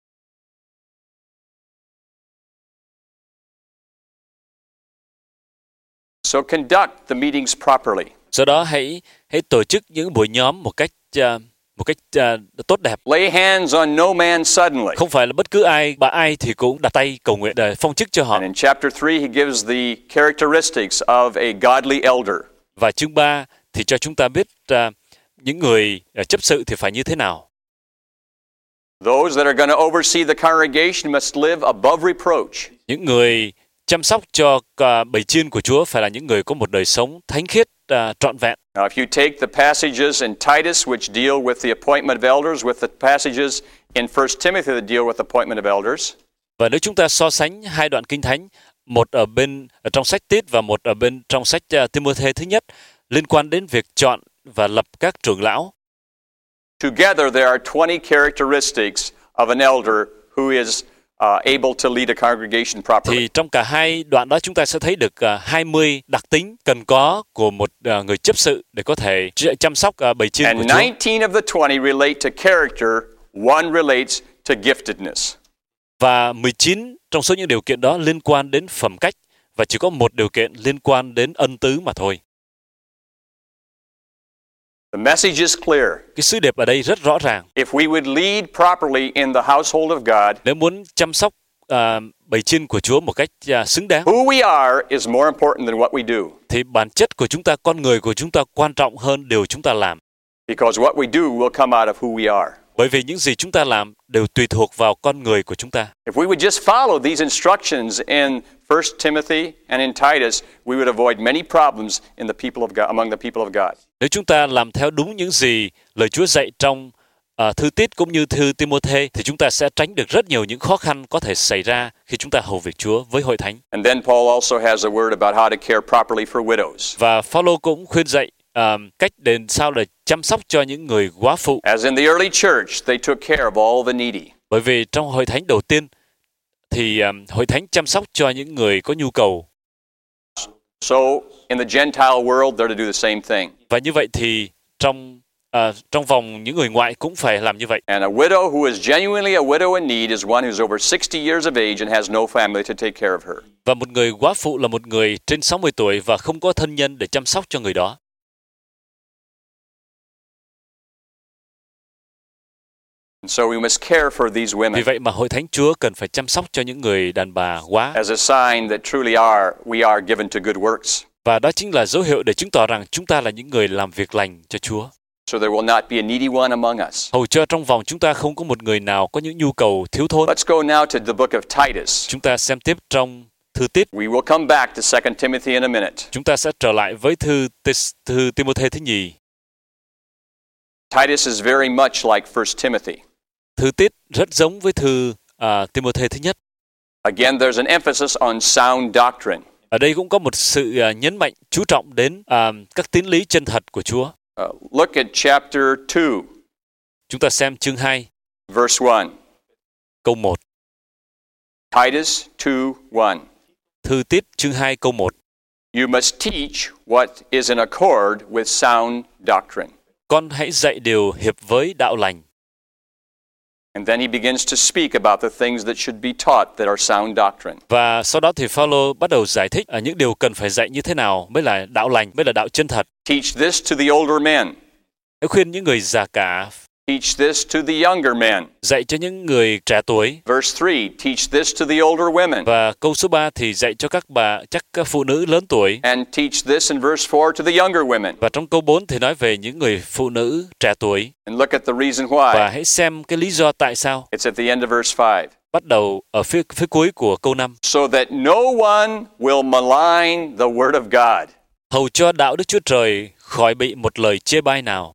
So conduct the meetings properly. Do đó hãy hãy tổ chức những buổi nhóm một cách uh, một cách uh, tốt đẹp. Lay hands on no man suddenly. Không phải là bất cứ ai, bà ai thì cũng đặt tay cầu nguyện để phong chức cho họ. And in chapter three, he gives the characteristics of a godly elder. Và chương ba thì cho chúng ta biết uh, những người uh, chấp sự thì phải như thế nào. Those that are going to oversee the congregation must live above reproach. Những người chăm sóc cho uh, bầy chiên của Chúa phải là những người có một đời sống thánh khiết uh, trọn vẹn. Now, if you take the passages in Titus which deal with the appointment of elders with the passages in First Timothy that deal with the appointment of elders, Và nếu chúng ta so sánh hai đoạn kinh thánh một ở bên ở trong sách Tít và một ở bên trong sách uh, Timôthê thứ nhất liên quan đến việc chọn và lập các trưởng lão. Together there are twenty characteristics of an elder who is uh, able to lead a congregation properly. Thì trong cả hai đoạn đó chúng ta sẽ thấy được uh, hai mươi đặc tính cần có của một uh, người chấp sự để có thể chăm sóc uh, bầy chiên của And Chúa. nineteen of the twenty relate to character, one relates to giftedness. Và mười chín trong số những điều kiện đó liên quan đến phẩm cách và chỉ có một điều kiện liên quan đến ân tứ mà thôi. The message is clear. Cái sứ điệp ở đây rất rõ ràng. If we would lead properly in the household of God, Nếu muốn chăm sóc uh, bầy chiên của Chúa một cách uh, xứng đáng, who we are is more important than what we do. thì bản chất của chúng ta, con người của chúng ta quan trọng hơn điều chúng ta làm. Because what we do will come out of who we are. Bởi vì những gì chúng ta làm đều tùy thuộc vào con người của chúng ta. If we would just follow these instructions in First Timothy and in Titus, we would avoid many problems in the people of God, among the people of God. Nếu chúng ta làm theo đúng những gì lời Chúa dạy trong uh, thư Tít cũng như thư Timôthê, thì chúng ta sẽ tránh được rất nhiều những khó khăn có thể xảy ra khi chúng ta hầu việc Chúa với hội thánh. And then Paul also has a word about how to care properly for widows. Và Phaolô cũng khuyên dạy uh, cách để sao để chăm sóc cho những người góa phụ. As in the early church, they took care of all the needy. Bởi vì trong hội thánh đầu tiên thì um, hội thánh chăm sóc cho những người có nhu cầu. So in the Gentile world, they're to do the same thing. Và như vậy thì trong uh, trong vòng những người ngoại cũng phải làm như vậy. And a widow who is genuinely a widow in need is one who's over sixty years of age and has no family to take care of her. Và một người góa phụ là một người trên sáu mươi tuổi và không có thân nhân để chăm sóc cho người đó. And so we must care for these women Vì vậy mà hội thánh Chúa cần phải chăm sóc cho những người đàn bà góa. as a sign that truly are we are given to good works. Và đó chính là dấu hiệu để chứng tỏ rằng chúng ta là những người làm việc lành cho Chúa. So there will not be a needy one among us. Hầu cho trong vòng chúng ta không có một người nào có những nhu cầu thiếu thốn. Let's go now to the book of Titus. Chúng ta xem tiếp trong thư Tít. We will come back to Second Timothy in a minute. Chúng ta sẽ trở lại với thư thư Timôthê thứ nhì. Titus is very much like First Timothy. Thư Tít rất giống với thư uh, Timôthê thứ nhất. Again, there's an emphasis on sound doctrine. Ở đây cũng có một sự uh, nhấn mạnh chú trọng đến uh, các tín lý chân thật của Chúa. Uh, look at chapter two, Chúng ta xem chương hai, verse one. câu một. Titus two one. Thư Tít chương hai câu một. You must teach what is in accord with sound doctrine. Con hãy dạy điều hiệp với đạo lành. And then he begins to speak about the things that should be taught that are sound doctrine. Và sau đó thì Phaolô bắt đầu giải thích ở những điều cần phải dạy như thế nào mới là đạo lành, mới là đạo chân thật. Teach this to the older men. Hãy khuyên những người già cả. Teach this to the younger men. Dạy cho những người trẻ tuổi. Verse three, teach this to the older women. Và câu số ba thì dạy cho các bà, chắc các phụ nữ lớn tuổi. And teach this in verse four to the younger women. Và trong câu bốn thì nói về những người phụ nữ trẻ tuổi. And look at the reason why. Và hãy xem cái lý do tại sao. It's at the end of verse five. Bắt đầu ở phía phía cuối của câu năm. So that no one will malign the word of God. Hầu cho đạo Đức Chúa Trời khỏi bị một lời chê bai nào.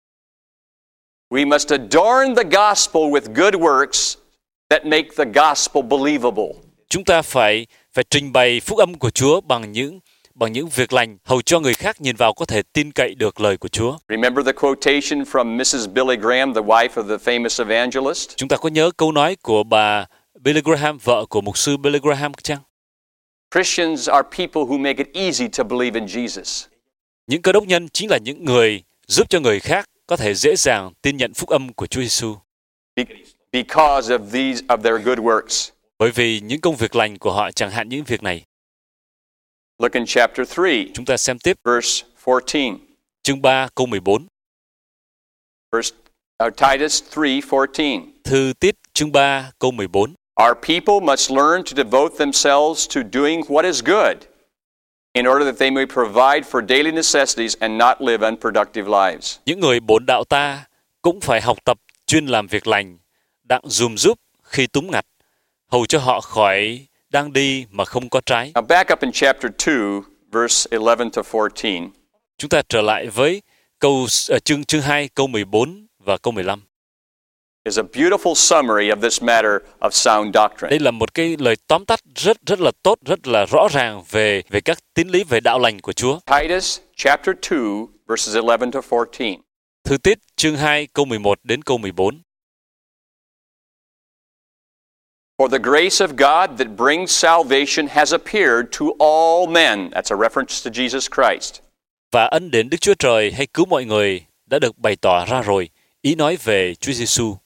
We must adorn the gospel with good works that make the gospel believable. Chúng ta phải phải trình bày phúc âm của Chúa bằng những bằng những việc lành, hầu cho người khác nhìn vào có thể tin cậy được lời của Chúa. Remember the quotation from missus Billy Graham, the wife of the famous evangelist? Chúng ta có nhớ câu nói của bà Billy Graham, vợ của mục sư Billy Graham chăng? Christians are people who make it easy to believe in Jesus. Những cơ đốc nhân chính là những người giúp cho người khác có thể dễ dàng tin nhận phúc âm của Chúa Giêsu. Because of these of their good works. Bởi vì những công việc lành của họ, chẳng hạn những việc này. Look in chapter three. Chúng ta xem tiếp Verse fourteen. chương ba câu mười bốn. First, uh, Titus three fourteen. Thư Tít chương ba câu mười bốn. Our people must learn to devote themselves to doing what is good, in order that they may provide for daily necessities and not live unproductive lives. Những người bổn đạo ta cũng phải học tập chuyên làm việc lành, đặng dùm giúp khi túng ngặt, hầu cho họ khỏi đang đi mà không có trái. Now back up in chapter two, verse eleven to fourteen. Chúng ta trở lại với câu uh, chương chương hai câu mười bốn và câu mười lăm. is a beautiful summary of this matter of sound doctrine. Đây là một cái lời tóm tắt rất rất là tốt, rất là rõ ràng về về các tín lý về đạo lành của Chúa. Titus chapter two verses eleven to fourteen. Thư Tít chương hai câu mười một đến câu mười bốn. For the grace of God that brings salvation has appeared to all men. That's a reference to Jesus Christ. Và ân điển Đức Chúa Trời hay cứu mọi người đã được bày tỏ ra rồi, ý nói về Chúa Giêsu.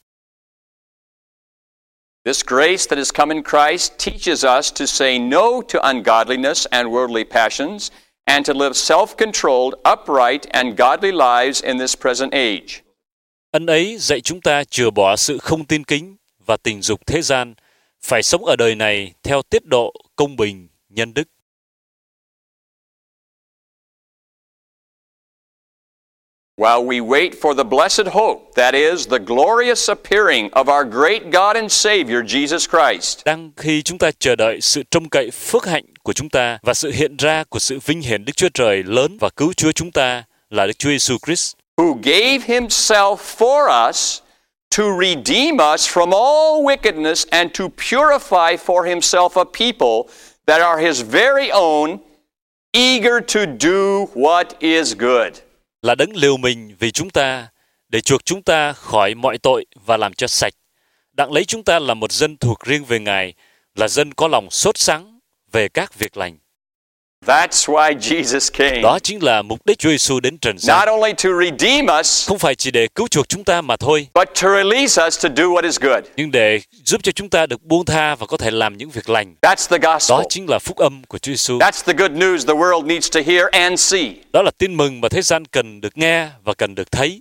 This grace that has come in Christ teaches us to say no to ungodliness and worldly passions and to live self-controlled, upright and godly lives in this present age. Ân ấy dạy chúng ta chừa bỏ sự không tin kính và tình dục thế gian, phải sống ở đời này theo tiết độ công bình, nhân đức. While we wait for the blessed hope, that is, the glorious appearing of our great God and Savior, Jesus Christ. Đang khi chúng ta chờ đợi sự trông cậy phước hạnh của chúng ta và sự hiện ra của sự vinh hiển Đức Chúa Trời lớn và cứu Chúa chúng ta là Đức Chúa Giêsu Christ, who gave himself for us to redeem us from all wickedness and to purify for himself a people that are his very own, eager to do what is good. là đấng liều mình vì chúng ta để chuộc chúng ta khỏi mọi tội và làm cho sạch, đặng lấy chúng ta làm một dân thuộc riêng về Ngài, là dân có lòng sốt sắng về các việc lành. That's why Jesus came. Đó chính là mục đích Chúa Giêsu đến trần gian. Not only to redeem us, Không phải chỉ để cứu chuộc chúng ta mà thôi, but to release us to do what is good. nhưng để giúp cho chúng ta được buông tha và có thể làm những việc lành. That's the gospel. Đó chính là phúc âm của Chúa Giêsu. That's the good news the world needs to hear and see. Đó là tin mừng mà thế gian cần được nghe và cần được thấy.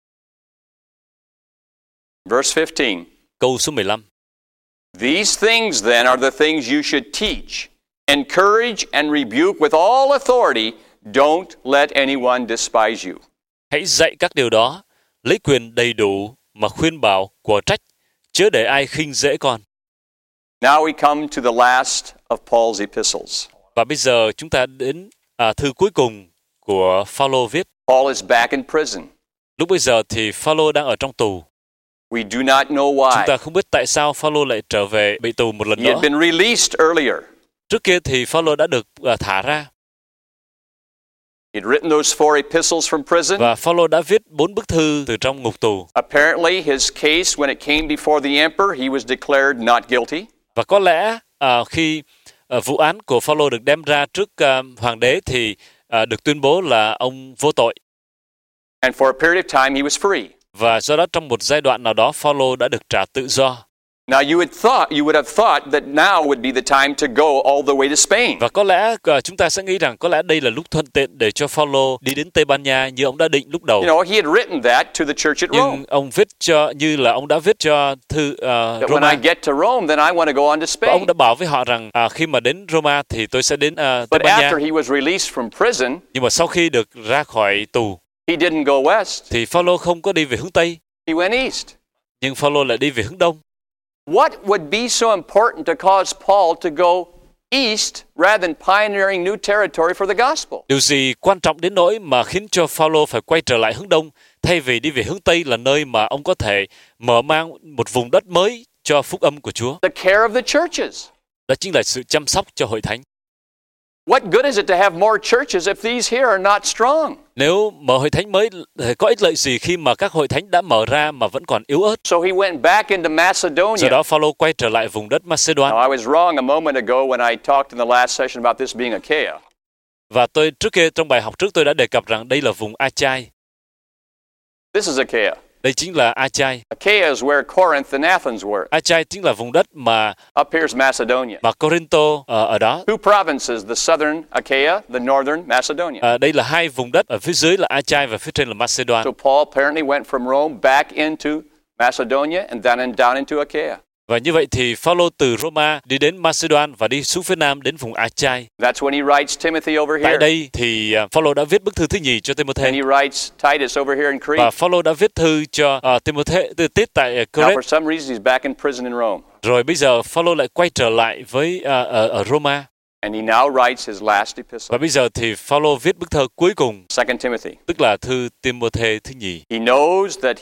Verse fifteen. Câu số mười lăm. These things then are the things you should teach, encourage and rebuke with all authority. Don't let anyone despise you. Hãy dạy các điều đó, lấy quyền đầy đủ mà khuyên bảo, của trách, chớ để ai khinh dễ con. Now we come to the last of Paul's epistles. Và bây giờ chúng ta đến à, thư cuối cùng của Phaolô viết. Paul is back in prison. Lúc bây giờ thì Phaolô đang ở trong tù. We do not know Chúng ta why. không biết tại sao Phaolô lại trở về bị tù một lần He nữa. had been released earlier. Trước kia thì Phaolô đã được à, thả ra. He had written those four epistles from prison. Và Phaolô đã viết bốn bức thư từ trong ngục tù. Apparently, his case, when it came before the emperor, he was declared not guilty. Và có lẽ à, khi à, vụ án của Phaolô được đem ra trước à, hoàng đế thì à, được tuyên bố là ông vô tội. And for a period of time, he was free. Và do đó trong một giai đoạn nào đó Phaolô đã được trả tự do. Now, you would thought you would have thought that now would be the time to go all the way to Spain. Và có lẽ uh, chúng ta sẽ nghĩ rằng có lẽ đây là lúc thuận tiện để cho Phaolô đi đến Tây Ban Nha như ông đã định lúc đầu. You know, he had written that to the church at Rome. Nhưng ông viết cho như là ông đã viết cho thư uh, That when Roma. I get to Rome, then I want to go on to Và Spain. ông đã bảo với họ rằng à, khi mà đến Roma thì tôi sẽ đến uh, Tây But Ban Nha. after he was released from prison, Nhưng mà sau khi được ra khỏi tù he didn't go west. thì Phaolô không có đi về hướng Tây, He went east. nhưng Phaolô lại đi về hướng Đông. What would be so important to cause Paul to go east rather than pioneering new territory for the gospel? Điều gì quan trọng đến nỗi mà khiến cho Phaolô phải quay trở lại hướng Đông thay vì đi về hướng Tây, là nơi mà ông có thể mở mang một vùng đất mới cho phúc âm của Chúa? The care of the churches. Đó chính là sự chăm sóc cho hội thánh. What good is it to have more churches if these here are not strong? Nếu mở hội thánh mới thì có ích lợi gì khi mà các hội thánh đã mở ra mà vẫn còn yếu ớt? So he went back into Do Macedonia. đó Phaolô quay trở lại vùng đất Macedon. Now, I was wrong a moment ago when I talked in the last session about this being Achaia. Và tôi trước kia trong bài học trước tôi đã đề cập rằng đây là vùng Achai. This is Achaia. Đây chính là Achai. Achaia is where Corinth and Athens were. Achai chính là vùng đất mà Up here's Macedonia. mà Corinto ở, ở đó. Two provinces, the southern Achaia, the northern Macedonia. À, đây là hai vùng đất, ở phía dưới là Achai và phía trên là Macedon. So Paul apparently went from Rome back into Macedonia and then and down into Achaia. Và như vậy thì Phaolô từ Roma đi đến Macedon và đi xuống phía nam đến vùng Achai. That's when he writes Timothy over Tại here. đây thì uh, Phaolô đã viết bức thư thứ nhì cho And Timôthê. he writes Titus over here in Và Crete. Phaolô đã viết thư cho uh, Timôthê từ Tít tại uh, Now, Crete. for some reason, he's back in prison in Rome. Rồi bây giờ Phaolô lại quay trở lại với uh, ở, ở Roma. And he now writes his last epistle, Và bây giờ thì Phaolô viết bức thơ cuối cùng, Second Timothy. tức là thư Timôthê thứ nhì. He knows that he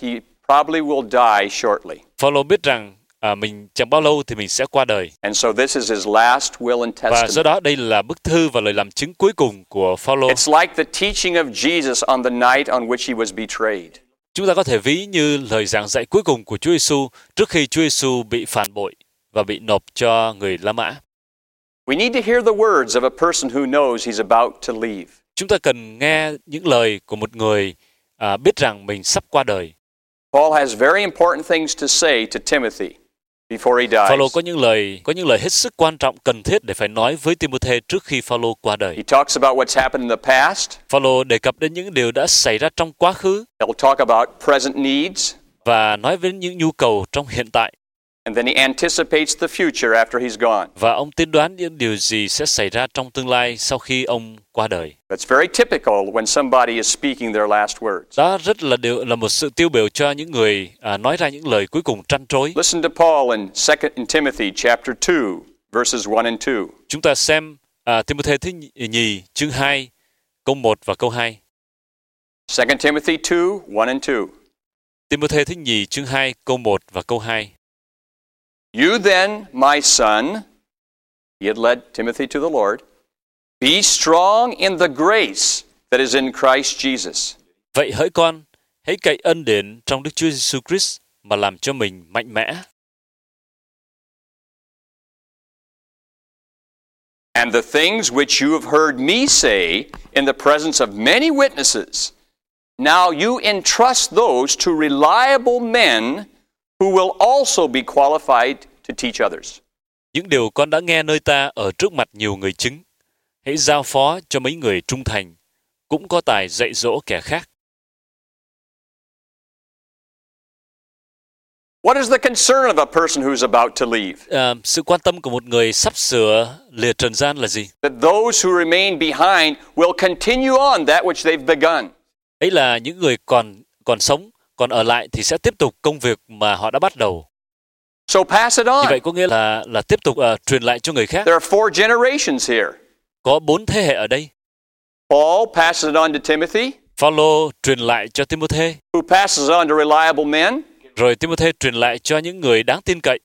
probably will die shortly. Phaolô biết rằng à, mình chẳng bao lâu thì mình sẽ qua đời. And so this is his last will and Và do testament. đó đây là bức thư và lời làm chứng cuối cùng của Phaolô. It's like the teaching of Jesus on the night on which he was betrayed. Chúng ta có thể ví như lời giảng dạy cuối cùng của Chúa Giêsu trước khi Chúa Giêsu bị phản bội và bị nộp cho người La Mã. We need to hear the words of a person who knows he's about to leave. Chúng ta cần nghe những lời của một người à, biết rằng mình sắp qua đời. Paul has very important things to say to Timothy before he dies. Phaolô có những lời có những lời hết sức quan trọng cần thiết để phải nói với Timôthê trước khi Phaolô qua đời. He talks about what's happened in the past. Phaolô đề cập đến những điều đã xảy ra trong quá khứ He'll talk about present needs. và nói với những nhu cầu trong hiện tại. And then he anticipates the future after he's gone. Và ông tiên đoán những điều gì sẽ xảy ra trong tương lai sau khi ông qua đời. That's very typical when somebody is speaking their last words. Đó rất là điều là một sự tiêu biểu cho những người à, nói ra những lời cuối cùng trăn trối. Listen to Paul in Second in Timothy chapter two, verses one and two. Chúng ta xem à, Timôthê thứ nhì chương hai câu một và câu hai. Second Timothy two, one and two. Timôthê thứ nhì chương hai câu một và câu hai. You then, my son, he had led Timothy to the Lord, be strong in the grace that is in Christ Jesus. Vậy hỡi con, hãy cậy ân điển trong Đức Chúa Giêsu Christ mà làm cho mình mạnh mẽ. And the things which you have heard me say in the presence of many witnesses, now you entrust those to reliable men who will also be qualified to teach others. Những điều con đã nghe nơi ta ở trước mặt nhiều người chứng, hãy giao phó cho mấy người trung thành, cũng có tài dạy dỗ kẻ khác. What is the concern of a person who's about to leave? À, sự quan tâm của một người sắp sửa lìa trần gian là gì? That those who remain behind will continue on that which they've begun. Ấy là những người còn còn sống, còn ở lại thì sẽ tiếp tục công việc mà họ đã bắt đầu. So pass it Như on. vậy có nghĩa là là tiếp tục uh, truyền lại cho người khác. There are four generations here. Có bốn thế hệ ở đây. Paul passes it on to Timothy, Phaolô truyền lại cho Timôthê, who passes it on to reliable men, rồi Timôthê truyền lại cho những người đáng tin cậy,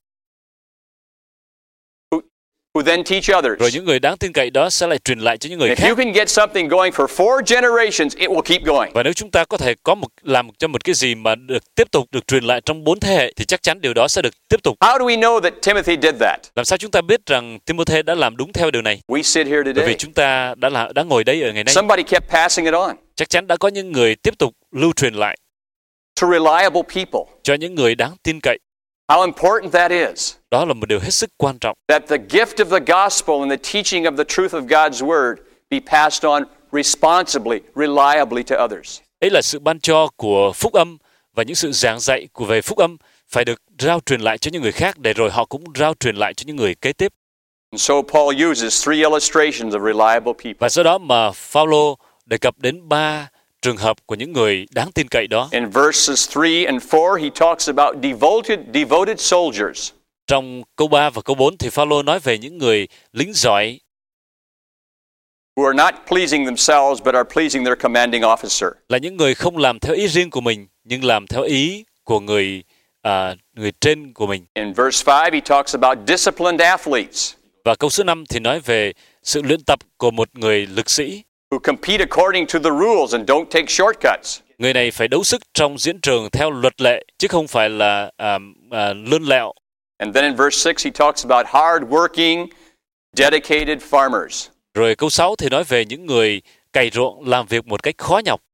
who, who then teach rồi others. những người đáng tin cậy đó sẽ lại truyền lại cho những người If you khác. can get something going for four generations, it will keep going. Và nếu chúng ta có thể có một làm cho một cái gì mà được tiếp tục được truyền lại trong bốn thế hệ thì chắc chắn điều đó sẽ được tiếp tục. How do we know that Timothy did that? Làm sao chúng ta biết rằng Timôthê đã làm đúng theo điều này? We sit here Bởi vì today. chúng ta đã là đã ngồi đây ở ngày nay. Somebody kept passing it on Chắc chắn đã có những người tiếp tục lưu truyền lại to reliable people. cho những người đáng tin cậy. How important that is. Đó là một điều hết sức quan trọng. That the gift of the gospel and the teaching of the truth of God's word be passed on responsibly, reliably to others. Ấy là sự ban cho của phúc âm và những sự giảng dạy của về phúc âm phải được rao truyền lại cho những người khác để rồi họ cũng rao truyền lại cho những người kế tiếp. And so Paul uses three illustrations of reliable people. Và do đó mà Phaolô đề cập đến ba trường hợp của những người đáng tin cậy đó. In verses three and four, he talks about devoted, devoted soldiers. Trong câu ba và câu bốn thì Phaolô nói về những người lính giỏi Who are not pleasing themselves but are pleasing their commanding officer. là những người không làm theo ý riêng của mình nhưng làm theo ý của người à, người trên của mình. In verse five, he talks about disciplined athletes Và câu số năm thì nói về sự luyện tập của một người lực sĩ. who compete according to the rules and don't take shortcuts. Người này phải đấu sức trong diễn trường theo luật lệ chứ không phải là à, à, lươn lẹo. And then in verse six, he talks about hard-working, dedicated farmers. Rồi câu sáu thì nói về những người cày ruộng làm việc một cách khó nhọc.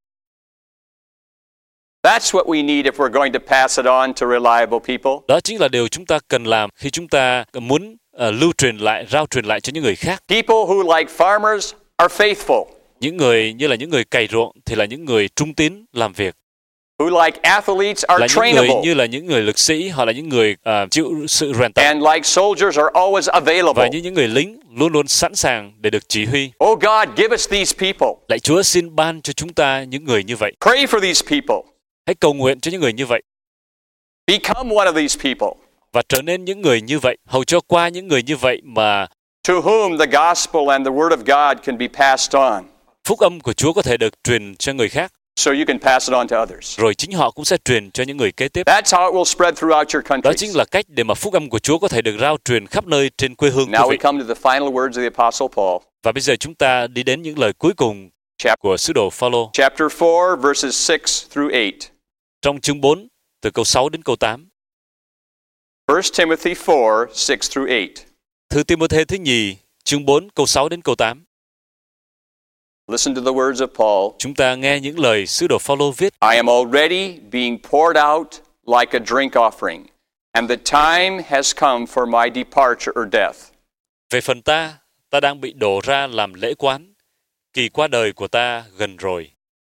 That's what we need if we're going to pass it on to reliable people. Đó chính là điều chúng ta cần làm khi chúng ta muốn uh, lưu truyền lại, rao truyền lại cho những người khác. People who, like farmers, are faithful. Những người như là những người cày ruộng thì là những người trung tín làm việc. Who, like athletes, are Là những người trainable. như là những người lực sĩ, họ là những người uh, chịu sự rèn tập. And like soldiers, are always Và available. như những người lính luôn luôn sẵn sàng để được chỉ huy. Oh God, give us these people. Lạy Chúa xin ban cho chúng ta những người như vậy. Pray for these people. Hãy cầu nguyện cho những người như vậy Become one of these people và trở nên những người như vậy, hầu cho qua những người như vậy mà to whom the gospel and the word of God can be passed on. phúc âm của Chúa có thể được truyền cho người khác. so you can pass it on to others. rồi chính họ cũng sẽ truyền cho những người kế tiếp. That's how it will spread throughout your Đó countries. chính là cách để mà phúc âm của Chúa có thể được rao truyền khắp nơi trên quê hương Now quý we vị. come to the final words of the Apostle Paul. Và bây giờ chúng ta đi đến những lời cuối cùng của sứ đồ Phaolô Chapter four, verses six through eight. trong chương bốn từ câu sáu đến câu tám. First Timothy four, six through eight. Thư Timôthê thứ nhì, chương bốn câu sáu đến câu tám. Listen to the words of Paul. Chúng ta nghe những lời sứ đồ Phaolô viết: I am already being poured out like a drink offering, and the time has come for my departure or death. Về phần ta, ta đang bị đổ ra làm lễ quán. Kỳ qua đời của ta gần rồi.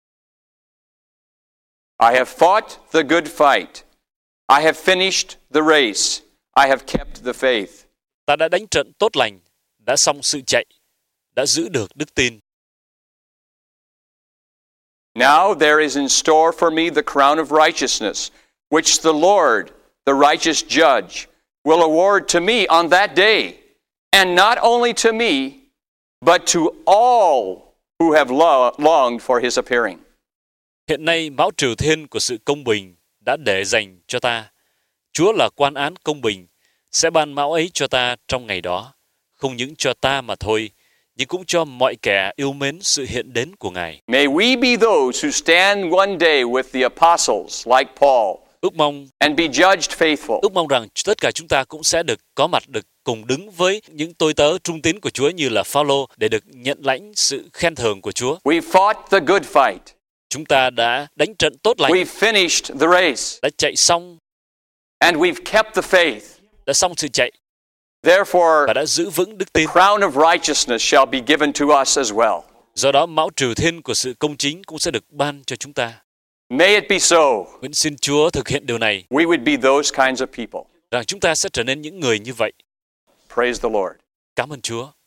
I have fought the good fight. I have finished the race. I have kept the faith. Ta đã đánh trận tốt lành, đã xong sự chạy, đã giữ được đức tin. Now there is in store for me the crown of righteousness, which the Lord, the righteous judge, will award to me on that day, and not only to me, but to all who have lo- longed for his appearing. Hiện nay mão triều thiên của sự công bình đã để dành cho ta. Chúa là quan án công bình, sẽ ban mão ấy cho ta trong ngày đó, không những cho ta mà thôi, nhưng cũng cho mọi kẻ yêu mến sự hiện đến của Ngài. May we be those who stand one day with the apostles like Paul Ước mong and be judged faithful. ước mong rằng tất cả chúng ta cũng sẽ được có mặt, được cùng đứng với những tôi tớ trung tín của Chúa như là Phaolô để được nhận lãnh sự khen thưởng của Chúa. We fought the good fight. Chúng ta đã đánh trận tốt lành, We've finished the race, đã chạy xong, and we've kept the faith. đã xong sự chạy Therefore, và đã giữ vững đức tin. crown of righteousness shall be given to us as well. Do đó mão triều thiên của sự công chính cũng sẽ được ban cho chúng ta. May it be so. Nguyện xin Chúa thực hiện điều này, We would be those kinds of people. rằng chúng ta sẽ trở nên những người như vậy. Praise the Lord. Cảm ơn Chúa.